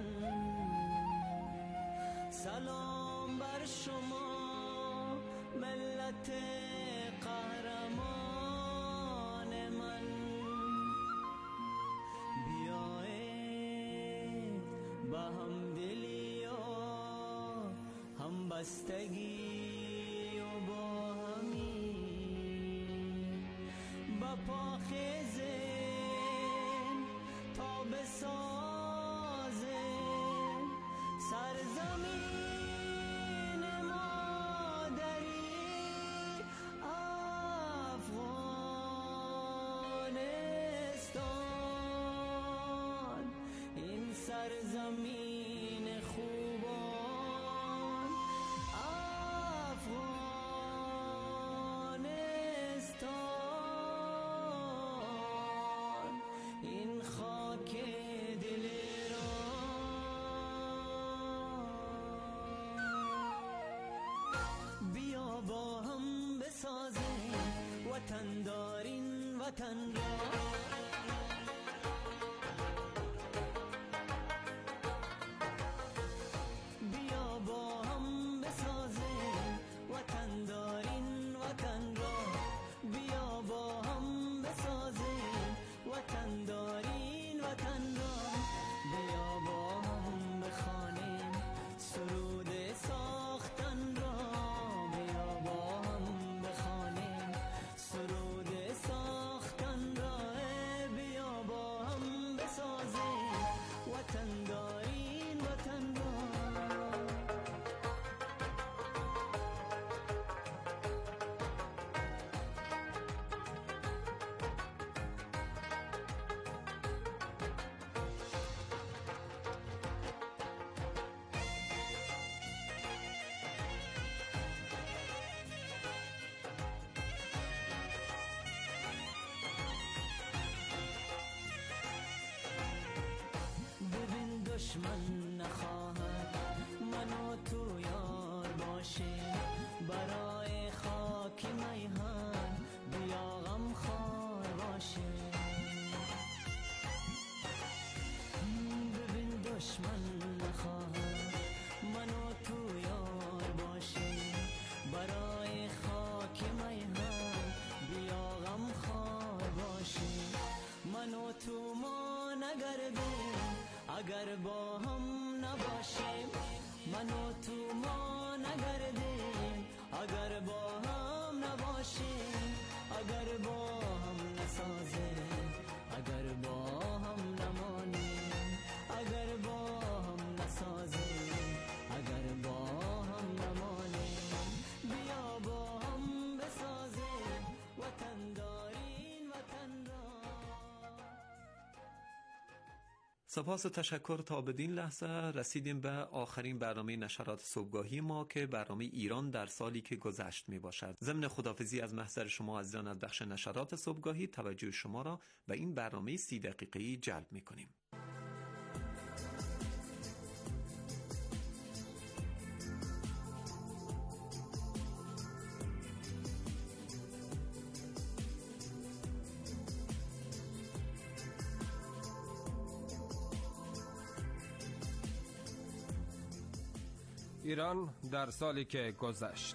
سلام بر شما ملت قهرمان من. بیایید با همدلی و همبستگی و با با پاخیزیم تا بسازیم سرزمین مادری افغانستان. این سرزمین خوبان افغانستان، این خاک دل ایران. بیا با هم بسازیم وطن دارین وطن را، بیا با هم بسازیم وطن دارین وطن را، بیا با هم بسازیم وطن دارین وطن را. بیا با هم بخوانیم سرود ساختن را، بیا با هم بخوانیم سرود ساختن را. بیا با هم بسازیم وطن دارین وطن را. ببین دشمن نخواهد من و تو یار باشیم، برای خاک میهن بیا غم خوار باشیم. ببین دشمن نخواهد من و تو یار باشیم، برای خاک میهن بیا غم خوار باشیم. من و تو ما نگردیم اگر با هم نباشیم، من و تو ما نگردیم اگر با هم نباشیم. اگر با هم نسازیم اگر با هم نمانیم، اگر با هم نسازیم اگر با هم نمانیم. سپاس و تشکر. تا بدین لحظه رسیدیم به آخرین برنامه نشرات صبحگاهی ما که برنامه ایران در سالی که گذشت می باشد. ضمن خداحافظی از محضر شما عزیزان از بخش نشرات صبحگاهی توجه شما را به این برنامه 30 دقیقه‌ای جلب می کنیم. ایران در سالی که گذشت.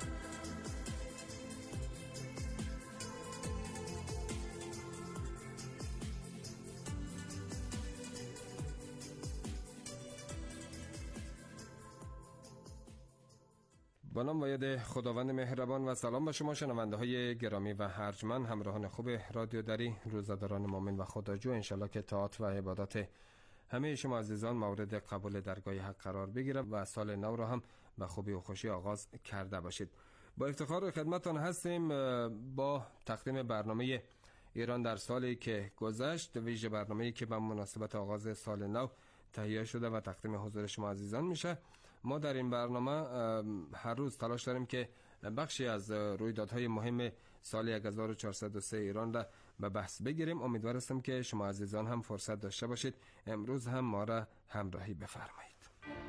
با نام و ید خداوند مهربان و سلام به شما شنونده های گرامی و ارجمند، همراهان خوب رادیو دری، روزاداران مؤمن و خداجو. انشالله که طاعت و عبادات همه شما عزیزان مورد قبول درگاه حق قرار بگیره و سال نو را هم به خوبی و خوشی آغاز کرده باشید. با افتخار خدمتتان هستیم با تقدیم برنامه ایران در سالی که گذشت، ویژه برنامه‌ای که به مناسبت آغاز سال نو تهیه شده و تقدیم حضور شما عزیزان میشه. ما در این برنامه هر روز تلاش داریم که بخشی از رویدادهای مهم سال 1403 ایران را به بحث بگیریم. امیدوار هستم که شما عزیزان هم فرصت داشته باشید امروز هم ما را همراهی بفرمایید.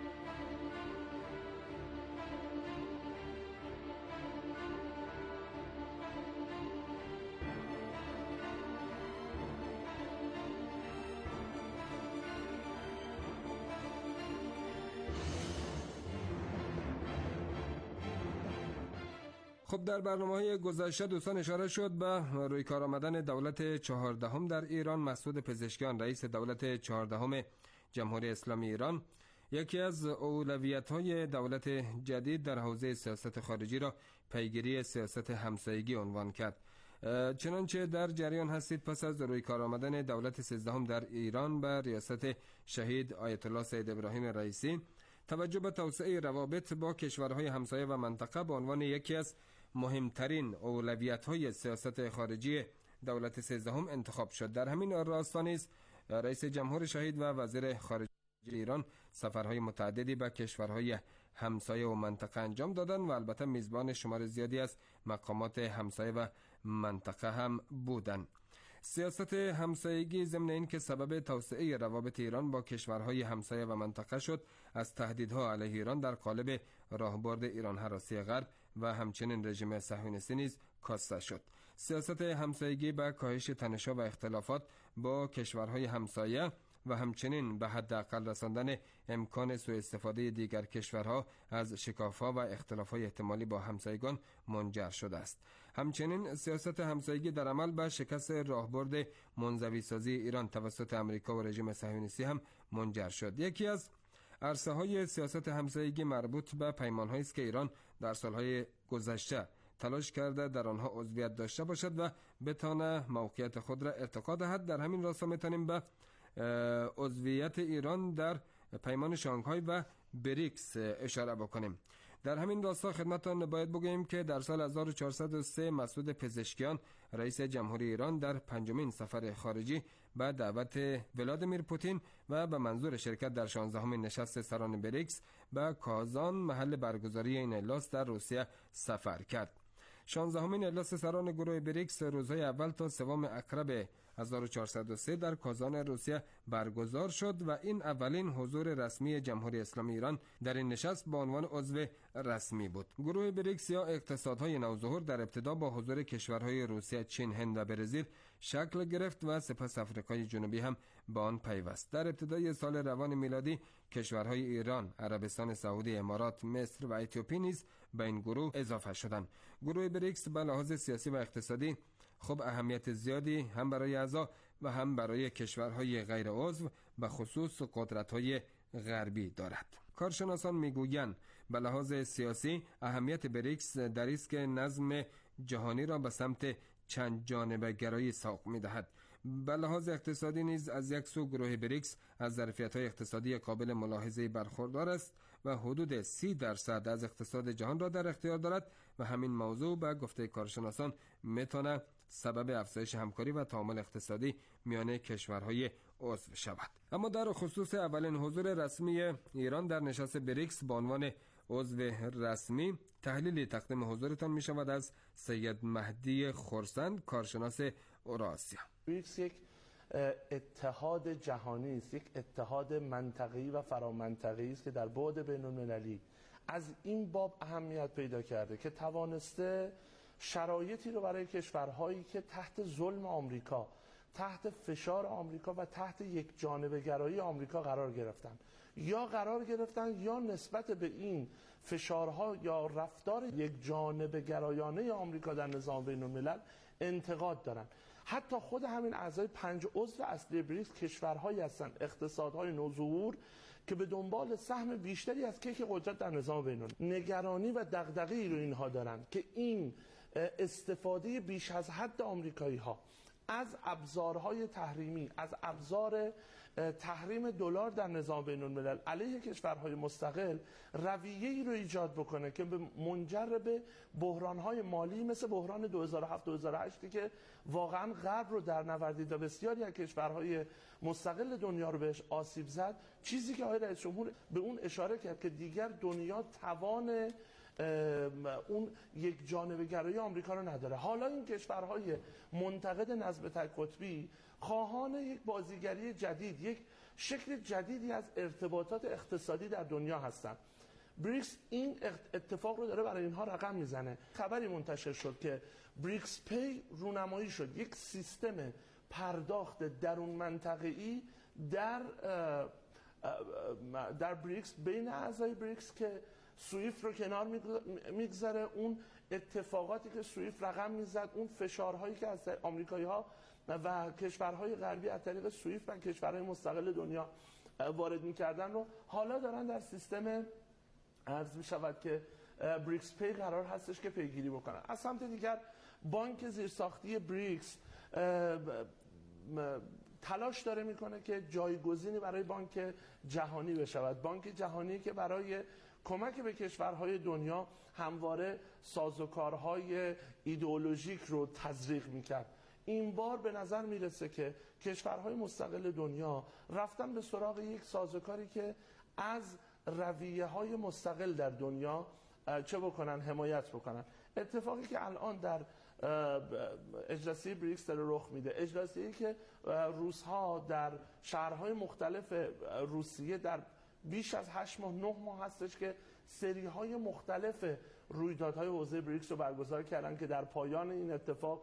خب در برنامه‌های گذشته دوستان اشاره شد به روی کار آمدن دولت 14 در ایران. مسعود پزشکیان رئیس دولت 14 جمهوری اسلامی ایران یکی از اولویت‌های دولت جدید در حوزه سیاست خارجی را پیگیری سیاست همسایگی عنوان کرد. چنانچه در جریان هستید پس از روی کار آمدن دولت 13 در ایران به ریاست شهید آیت الله سید ابراهیم رئیسی، توجه به توسعه روابط با کشورهای همسایه و منطقه به عنوان یکی از مهمترین اولویت‌های سیاست خارجی دولت 13 انتخاب شد. در همین راستا نیز رئیس جمهور شهید و وزیر خارجه ایران سفرهای متعددی به کشورهای همسایه و منطقه انجام دادند و البته میزبان شمار زیادی از مقامات همسایه و منطقه هم بودند. سیاست همسایگی ضمن این که سبب توسعه روابط ایران با کشورهای همسایه و منطقه شد، از تهدیدها علیه ایران در قالب راهبرد ایران هراسی غرب و همچنین رژیم صهیونیستی نیز کاسته شد. سیاست همسایگی با کاهش تنش‌ها و اختلافات با کشورهای همسایه و همچنین به حداقل رساندن امکان سوء استفاده دیگر کشورها از شکاف‌ها و اختلاف‌های احتمالی با همسایگان منجر شده است. همچنین سیاست همسایگی در عمل به شکست راهبرد منزوی سازی ایران توسط امریکا و رژیم صهیونیستی هم منجر شد. یکی از عرصه‌های سیاست همسایگی مربوط به پیمان‌هایی است که ایران در سال‌های گذشته تلاش کرده در آنها عضویت داشته باشد و بتواند موقعیت خود را ارتقا دهد. در همین راستا می‌توانیم به عضویت ایران در پیمان شانگهای و بریکس اشاره بکنیم. در همین راستا خدمتتان باید بگوییم که در سال 1403 مسعود پزشکیان رئیس جمهوری ایران در پنجمین سفر خارجی به دعوت ولادیمیر پوتین و به منظور شرکت در 16مین نشست سران بریکس به کازان محل برگزاری این اجلاس در روسیه سفر کرد. 16مین اجلاس سران گروه بریکس روزهای اول تا سوم اکرب 1403 در کازان روسیه برگزار شد و این اولین حضور رسمی جمهوری اسلامی ایران در این نشست به عنوان عضو رسمی بود. گروه بریکس یا اقتصادهای نوظهور در ابتدا با حضور کشورهای روسیه، چین، هند و برزیل شکل گرفت و سپس آفریقای جنوبی هم به آن پیوست. در ابتدای سال روان میلادی کشورهای ایران، عربستان سعودی، امارات، مصر و اتیوپی نیز به این گروه اضافه شدند. گروه بریکس به لحاظ سیاسی و اقتصادی خب اهمیت زیادی هم برای اعضا و هم برای کشورهای غیر عضو به خصوص قدرت‌های غربی دارد. کارشناسان میگویند به لحاظ سیاسی اهمیت بریکس در است که نظم جهانی را به سمت چند جانبه گرایی سوق می‌دهد. به لحاظ اقتصادی نیز از یک سو گروه بریکس از ظرفیت‌های اقتصادی قابل ملاحظه برخوردار است و حدود 30% از اقتصاد جهان را در اختیار دارد و همین موضوع به گفته کارشناسان میتونه سبب افزایش همکاری و تعامل اقتصادی میان کشورهای عضو شود. اما در خصوص اولین حضور رسمی ایران در نشست بریکس به عنوان عضو رسمی، تحلیلی تقدیم حضورتان می شود از سید مهدی خرسند، کارشناس اوراسیا. بریکس یک اتحاد جهانی است، یک اتحاد منطقه‌ای و فرامنطقه‌ای است که در بعد بین‌المللی از این باب اهمیت پیدا کرده که توانسته شرایطی رو برای کشورهایی که تحت ظلم آمریکا، تحت فشار آمریکا و تحت یک جانبه‌گرایی آمریکا قرار گرفتن یا نسبت به این فشارها یا رفتار یک جانبه‌گرایانه آمریکا در نظام بین‌الملل انتقاد دارن. حتی خود همین اعضای 5 عضو اصلی بریکس کشورهایی هستند، اقتصادهای نوظهور که به دنبال سهم بیشتری از کیک قدرت در نظام بین‌المللی. نگرانی و دغدغه‌ای رو اینها دارن که این استفاده بیش از حد آمریکایی‌ها از ابزارهای تحریمی، از ابزار تحریم دلار در نظام بین‌الملل علیه کشورهای مستقل رویه‌ای رو ایجاد بکنه که منجر به بحران‌های مالی مثل بحران 2007-2008 که واقعاً غرب رو در نوردید و بسیاری از کشورهای مستقل دنیا رو بهش آسیب زد. چیزی که آقای رئیس جمهور به اون اشاره کرد که دیگر دنیا توان اون یک جانبه‌گرایی آمریکا رو نداره. حالا این کشورهای منتقد نظم تک قطبی خواهان یک بازیگری جدید، یک شکل جدیدی از ارتباطات اقتصادی در دنیا هستند. بریکس این اتفاق رو داره برای اینها رقم میزنه. خبری منتشر شد که بریکس پی رونمایی شد، یک سیستم پرداخت درون منطقه‌ای در بریکس بین اعضای بریکس که سویفت رو کنار میگذاره. اون اتفاقاتی که سویفت رقم میزد، اون فشارهایی که از آمریکایی‌ها و کشورهای غربی از طریق سویفت و کشورهای مستقل دنیا وارد میکردن رو حالا دارن در سیستم عرض میشود که بریکس پی قرار هستش که پیگیری بکنن. از سمت دیگر بانک زیرساختی بریکس تلاش داره میکنه که جایگزینی برای بانک جهانی بشود. بانک جهانی که برای کمک به کشورهای دنیا همواره سازوکارهای ایدئولوژیک رو تزریق میکرد. این بار به نظر میرسه که کشورهای مستقل دنیا رفتن به سراغ یک سازوکاری که از رویه‌های مستقل در دنیا چه بکنن؟ حمایت بکنن. اتفاقی که الان در اجلاسی بریکس داره رخ میده، اجلاسیه که روس‌ها در شهرهای مختلف روسیه در بیش از 8 ماه 9 ماه هستش که سری‌های مختلف رویدادهای حوزه بریکس رو برگزار کردن که در پایان این اتفاق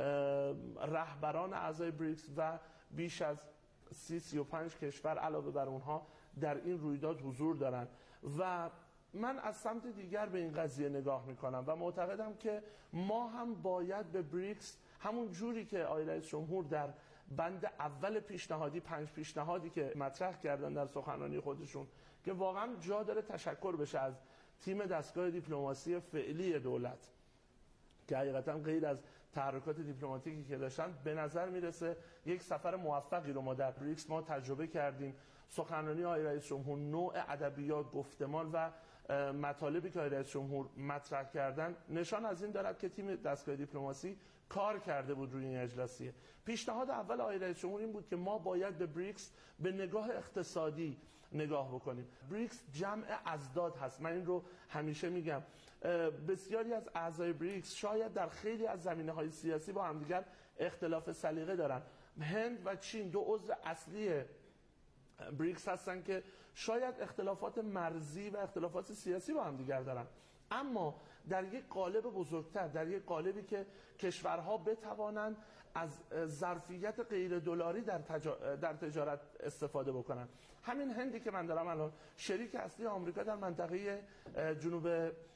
رهبران اعضای بریکس و بیش از 35 کشور علاوه بر اونها در این رویداد حضور دارن. و من از سمت دیگر به این قضیه نگاه میکنم و معتقدم که ما هم باید به بریکس همون جوری که آقای رئیس جمهور در بند اول پیشنهادی 5 پیشنهادی که مطرح کردن در سخنرانی خودشون که واقعا جا داره تشکر بشه از تیم دستگاه دیپلماسی فعلی دولت که حقیقتا غیر از تحرکات دیپلماتیکی که داشتن به نظر میرسه یک سفر موفقی رو ما در بریکس ما تجربه کردیم. سخنرانی آقای رئیس جمهور، نوع ادبیات، گفتمان و مطالبی که آقای رئیس جمهور مطرح کردن نشان از این دارد که تیم دستگاه دیپلماسی کار کرده بود روی این اجلاسیه. پیشنهاد اول آقای رئیس جمهور این بود که ما باید به بریکس به نگاه اقتصادی نگاه بکنیم. بریکس جمع ازداد هست. من این رو همیشه میگم. بسیاری از اعضای بریکس شاید در خیلی از زمینه‌های سیاسی با همدیگر اختلاف سلیقه دارن. هند و چین 2 عضو اصلی بریکس هستن که شاید اختلافات مرزی و اختلافات سیاسی با هم دیگر دارن، اما در یک قالب بزرگتر، در یک قالبی که کشورها بتوانند از ظرفیت غیر دلاری در تجارت استفاده بکنن. همین هندی که من دارم الان شریک اصلی آمریکا در منطقه جنوب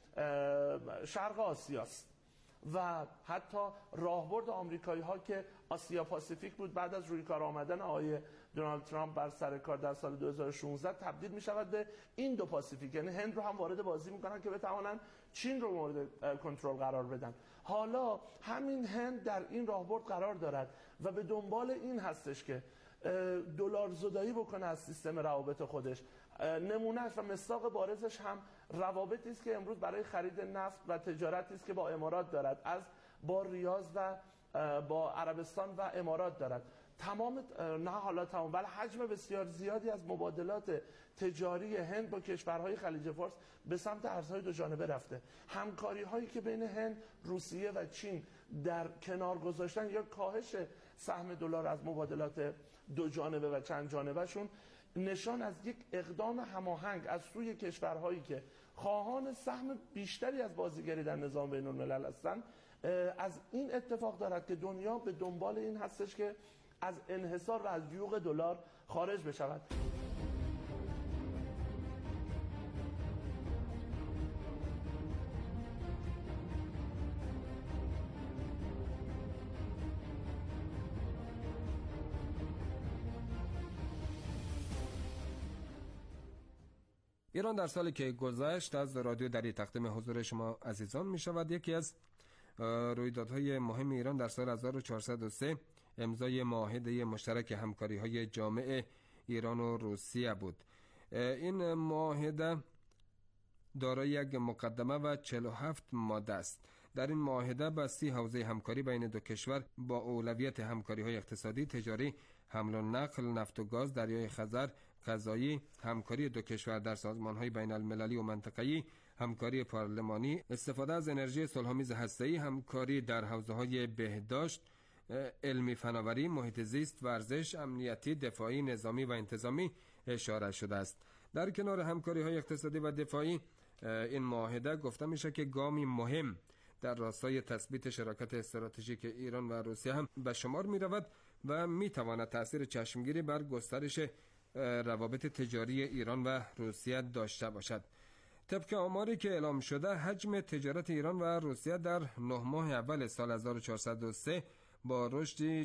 شرق آسیاست و حتی راهبرد آمریکایی ها که آسیا پاسیفیک بود بعد از روی کار آمدن آقای دونالد ترامپ بر سر کار در سال 2016 تبدیل می شود به این دو پاسیفیک، یعنی هند رو هم وارد بازی میکنن که بتوانن چین رو مورد کنترل قرار بدن. حالا همین هند در این راهبرد قرار دارد و به دنبال این هستش که دلار زدایی بکنه از سیستم روابط خودش. نمونهش و مصداق بارزش هم روابطی است که امروز برای خرید نفت و تجارتی است که با امارات دارد، با ریاض و با عربستان و امارات دارد. ولی حجم بسیار زیادی از مبادلات تجاری هند با کشورهای خلیج فارس به سمت ارزهای دو جانبه رفته. همکاری هایی که بین هند، روسیه و چین در کنار گذاشتن یا کاهش سهم دلار از مبادلات دو جانبه و چند جانبه شون نشان از یک اقدام هماهنگ از سوی کشورهایی که خواهان سهم بیشتری از بازیگری در نظام بین الملل هستند از این اتفاق دارد که دنیا به دنبال این هستش که از انحصار و از یوغ دلار خارج بشود. ایران در سالی که گذشت از رادیو دری تقدیم حضور شما عزیزان می شود. یکی از رویدادهای مهم ایران در سال 1403 امضای معاهده مشترک همکاری‌های جامع ایران و روسیه بود. این معاهده دارای یک مقدمه و 47 ماده است. در این معاهده به 30 حوزه همکاری بین دو کشور با اولویت همکاری‌های اقتصادی، تجاری، حمل و نقل، نفت و گاز، دریای خزر، قضایی، همکاری دو کشور در سازمان‌های بین المللی و منطقه‌ای، همکاری پارلمانی، استفاده از انرژی صلح‌آمیز هسته‌ای، همکاری در حوزه‌های بهداشت، علمی فناوری، محیط زیست، ورزش، امنیتی، دفاعی، نظامی و انتظامی اشاره شده است. در کنار همکاری‌های اقتصادی و دفاعی، این معاهده گفته میشه که گامی مهم در راستای تثبیت شراکت استراتژیک ایران و روسیه هم به شمار می رود و می تواند تأثیر چشمگیری بر گسترش روابط تجاری ایران و روسیه داشته باشد. طبق آماری که اعلام شده، حجم تجارت ایران و روسیه در 9 ماه اول سال 1403 با رشد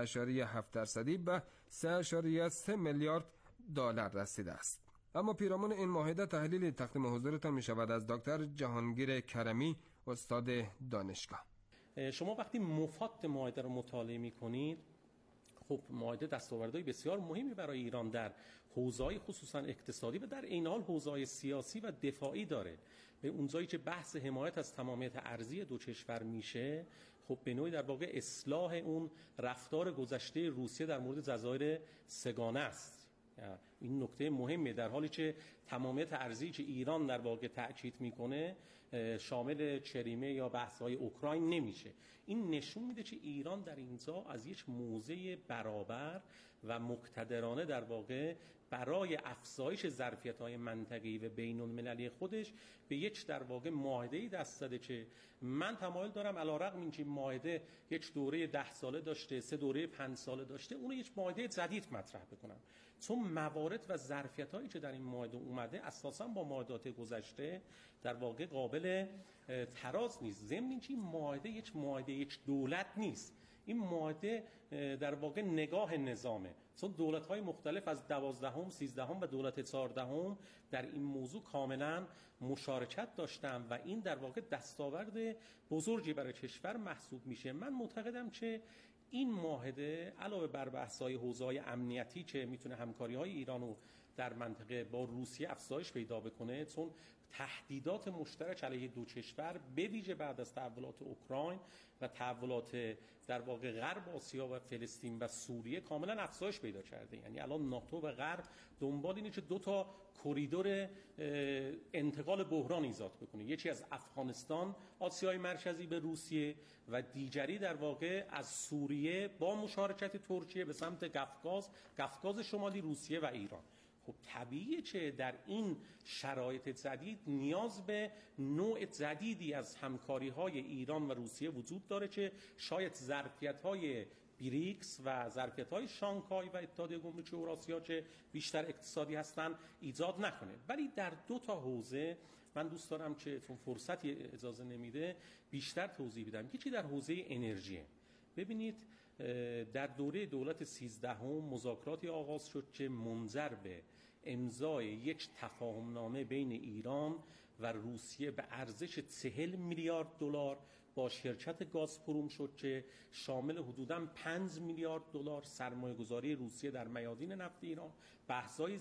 14.7% به 3.3 میلیارد دلار رسیده است. اما پیرامون این معاهده تحلیل تقدیم حضورتان می شود از دکتر جهانگیر کرمی، استاد دانشگاه. شما وقتی مفاد معاهده رو مطالعه می کنید، خب معاهده دستاوردهای بسیار مهمی برای ایران در حوزه‌های خصوصا اقتصادی و در این حال حوزه‌های سیاسی و دفاعی داره. به اونجایی که بحث حمایت از تمامیت ارضی دو کشور میشه، خب به نوعی در واقع اصلاح اون رفتار گذشته روسیه در مورد جزایر سگانه است. این نکته مهمه، در حالی که تمامیت ارضی که ایران در واقع تأکید میکنه شامل کریمه یا بحث‌های اوکراین نمیشه. این نشون میده که ایران در اینجا از یک موضع برابر و مقتدرانه در واقع برای افزایش ظرفیت‌های منطقه‌ای و بین‌المللی خودش به یک در واقع معاهده‌ای دست زده که من تمایل دارم علی‌رغم اینکه معاهده یک دوره 10 ساله داشته، 3 دوره 5 ساله داشته، اون یک معاهده جدید مطرح بکنم، چون موارد و ظرفیت‌هایی که در این معاهده اومده اساساً با معاهدات گذشته در واقع قابل تراز نیست. ضمن اینکه این معاهده یک دولت نیست، این معاهده در واقع نگاه نظامه، چون دولت‌های مختلف از 12ام، 13ام و دولت 14ام در این موضوع کاملا مشارکت داشتن و این در واقع دستاورد بزرگی برای کشور محسوب میشه. من معتقدم که این معاهده علاوه بر بحث‌های حوزه‌های امنیتی که میتونه همکاری‌های ایران رو در منطقه با روسیه افزایش پیدا بکنه، چون تهدیدات مشترک علیه دو کشور به ویژه بعد از تحولات اوکراین و تحولات در واقع غرب آسیا و فلسطین و سوریه کاملا افزایش پیدا کرده. یعنی الان ناتو و غرب دنبال اینه که 2 تا کریدور انتقال بحران ایجاد بکنه، یکی از افغانستان آسیای مرکزی به روسیه و دیگری در واقع از سوریه با مشارکت ترکیه به سمت قفقاز شمالی روسیه و ایران. خب طبیعیه که در این شرایط جدید نیاز به نوع جدیدی از همکاری‌های ایران و روسیه وجود داره که شاید ظرفیت‌های بریکس و ظرفیت‌های شانگهای و اتحادیه گمرکی اوراسیا که بیشتر اقتصادی هستن ایجاد نکنه. ولی در 2 تا حوزه من دوست دارم که چون فرصتی اجازه نمیده بیشتر توضیح بدم. یکی در حوزه انرژی. ببینید در دوره دولت 13ام مذاکراتی آغاز شد که منجر به امضای یک تفاهمنامه بین ایران و روسیه به ارزش 40 میلیارد دلار با شرکت گازپروم شد که شامل حدوداً 5 میلیارد دلار سرمایه‌گذاری روسیه در میادین نفت ایران، بحث‌های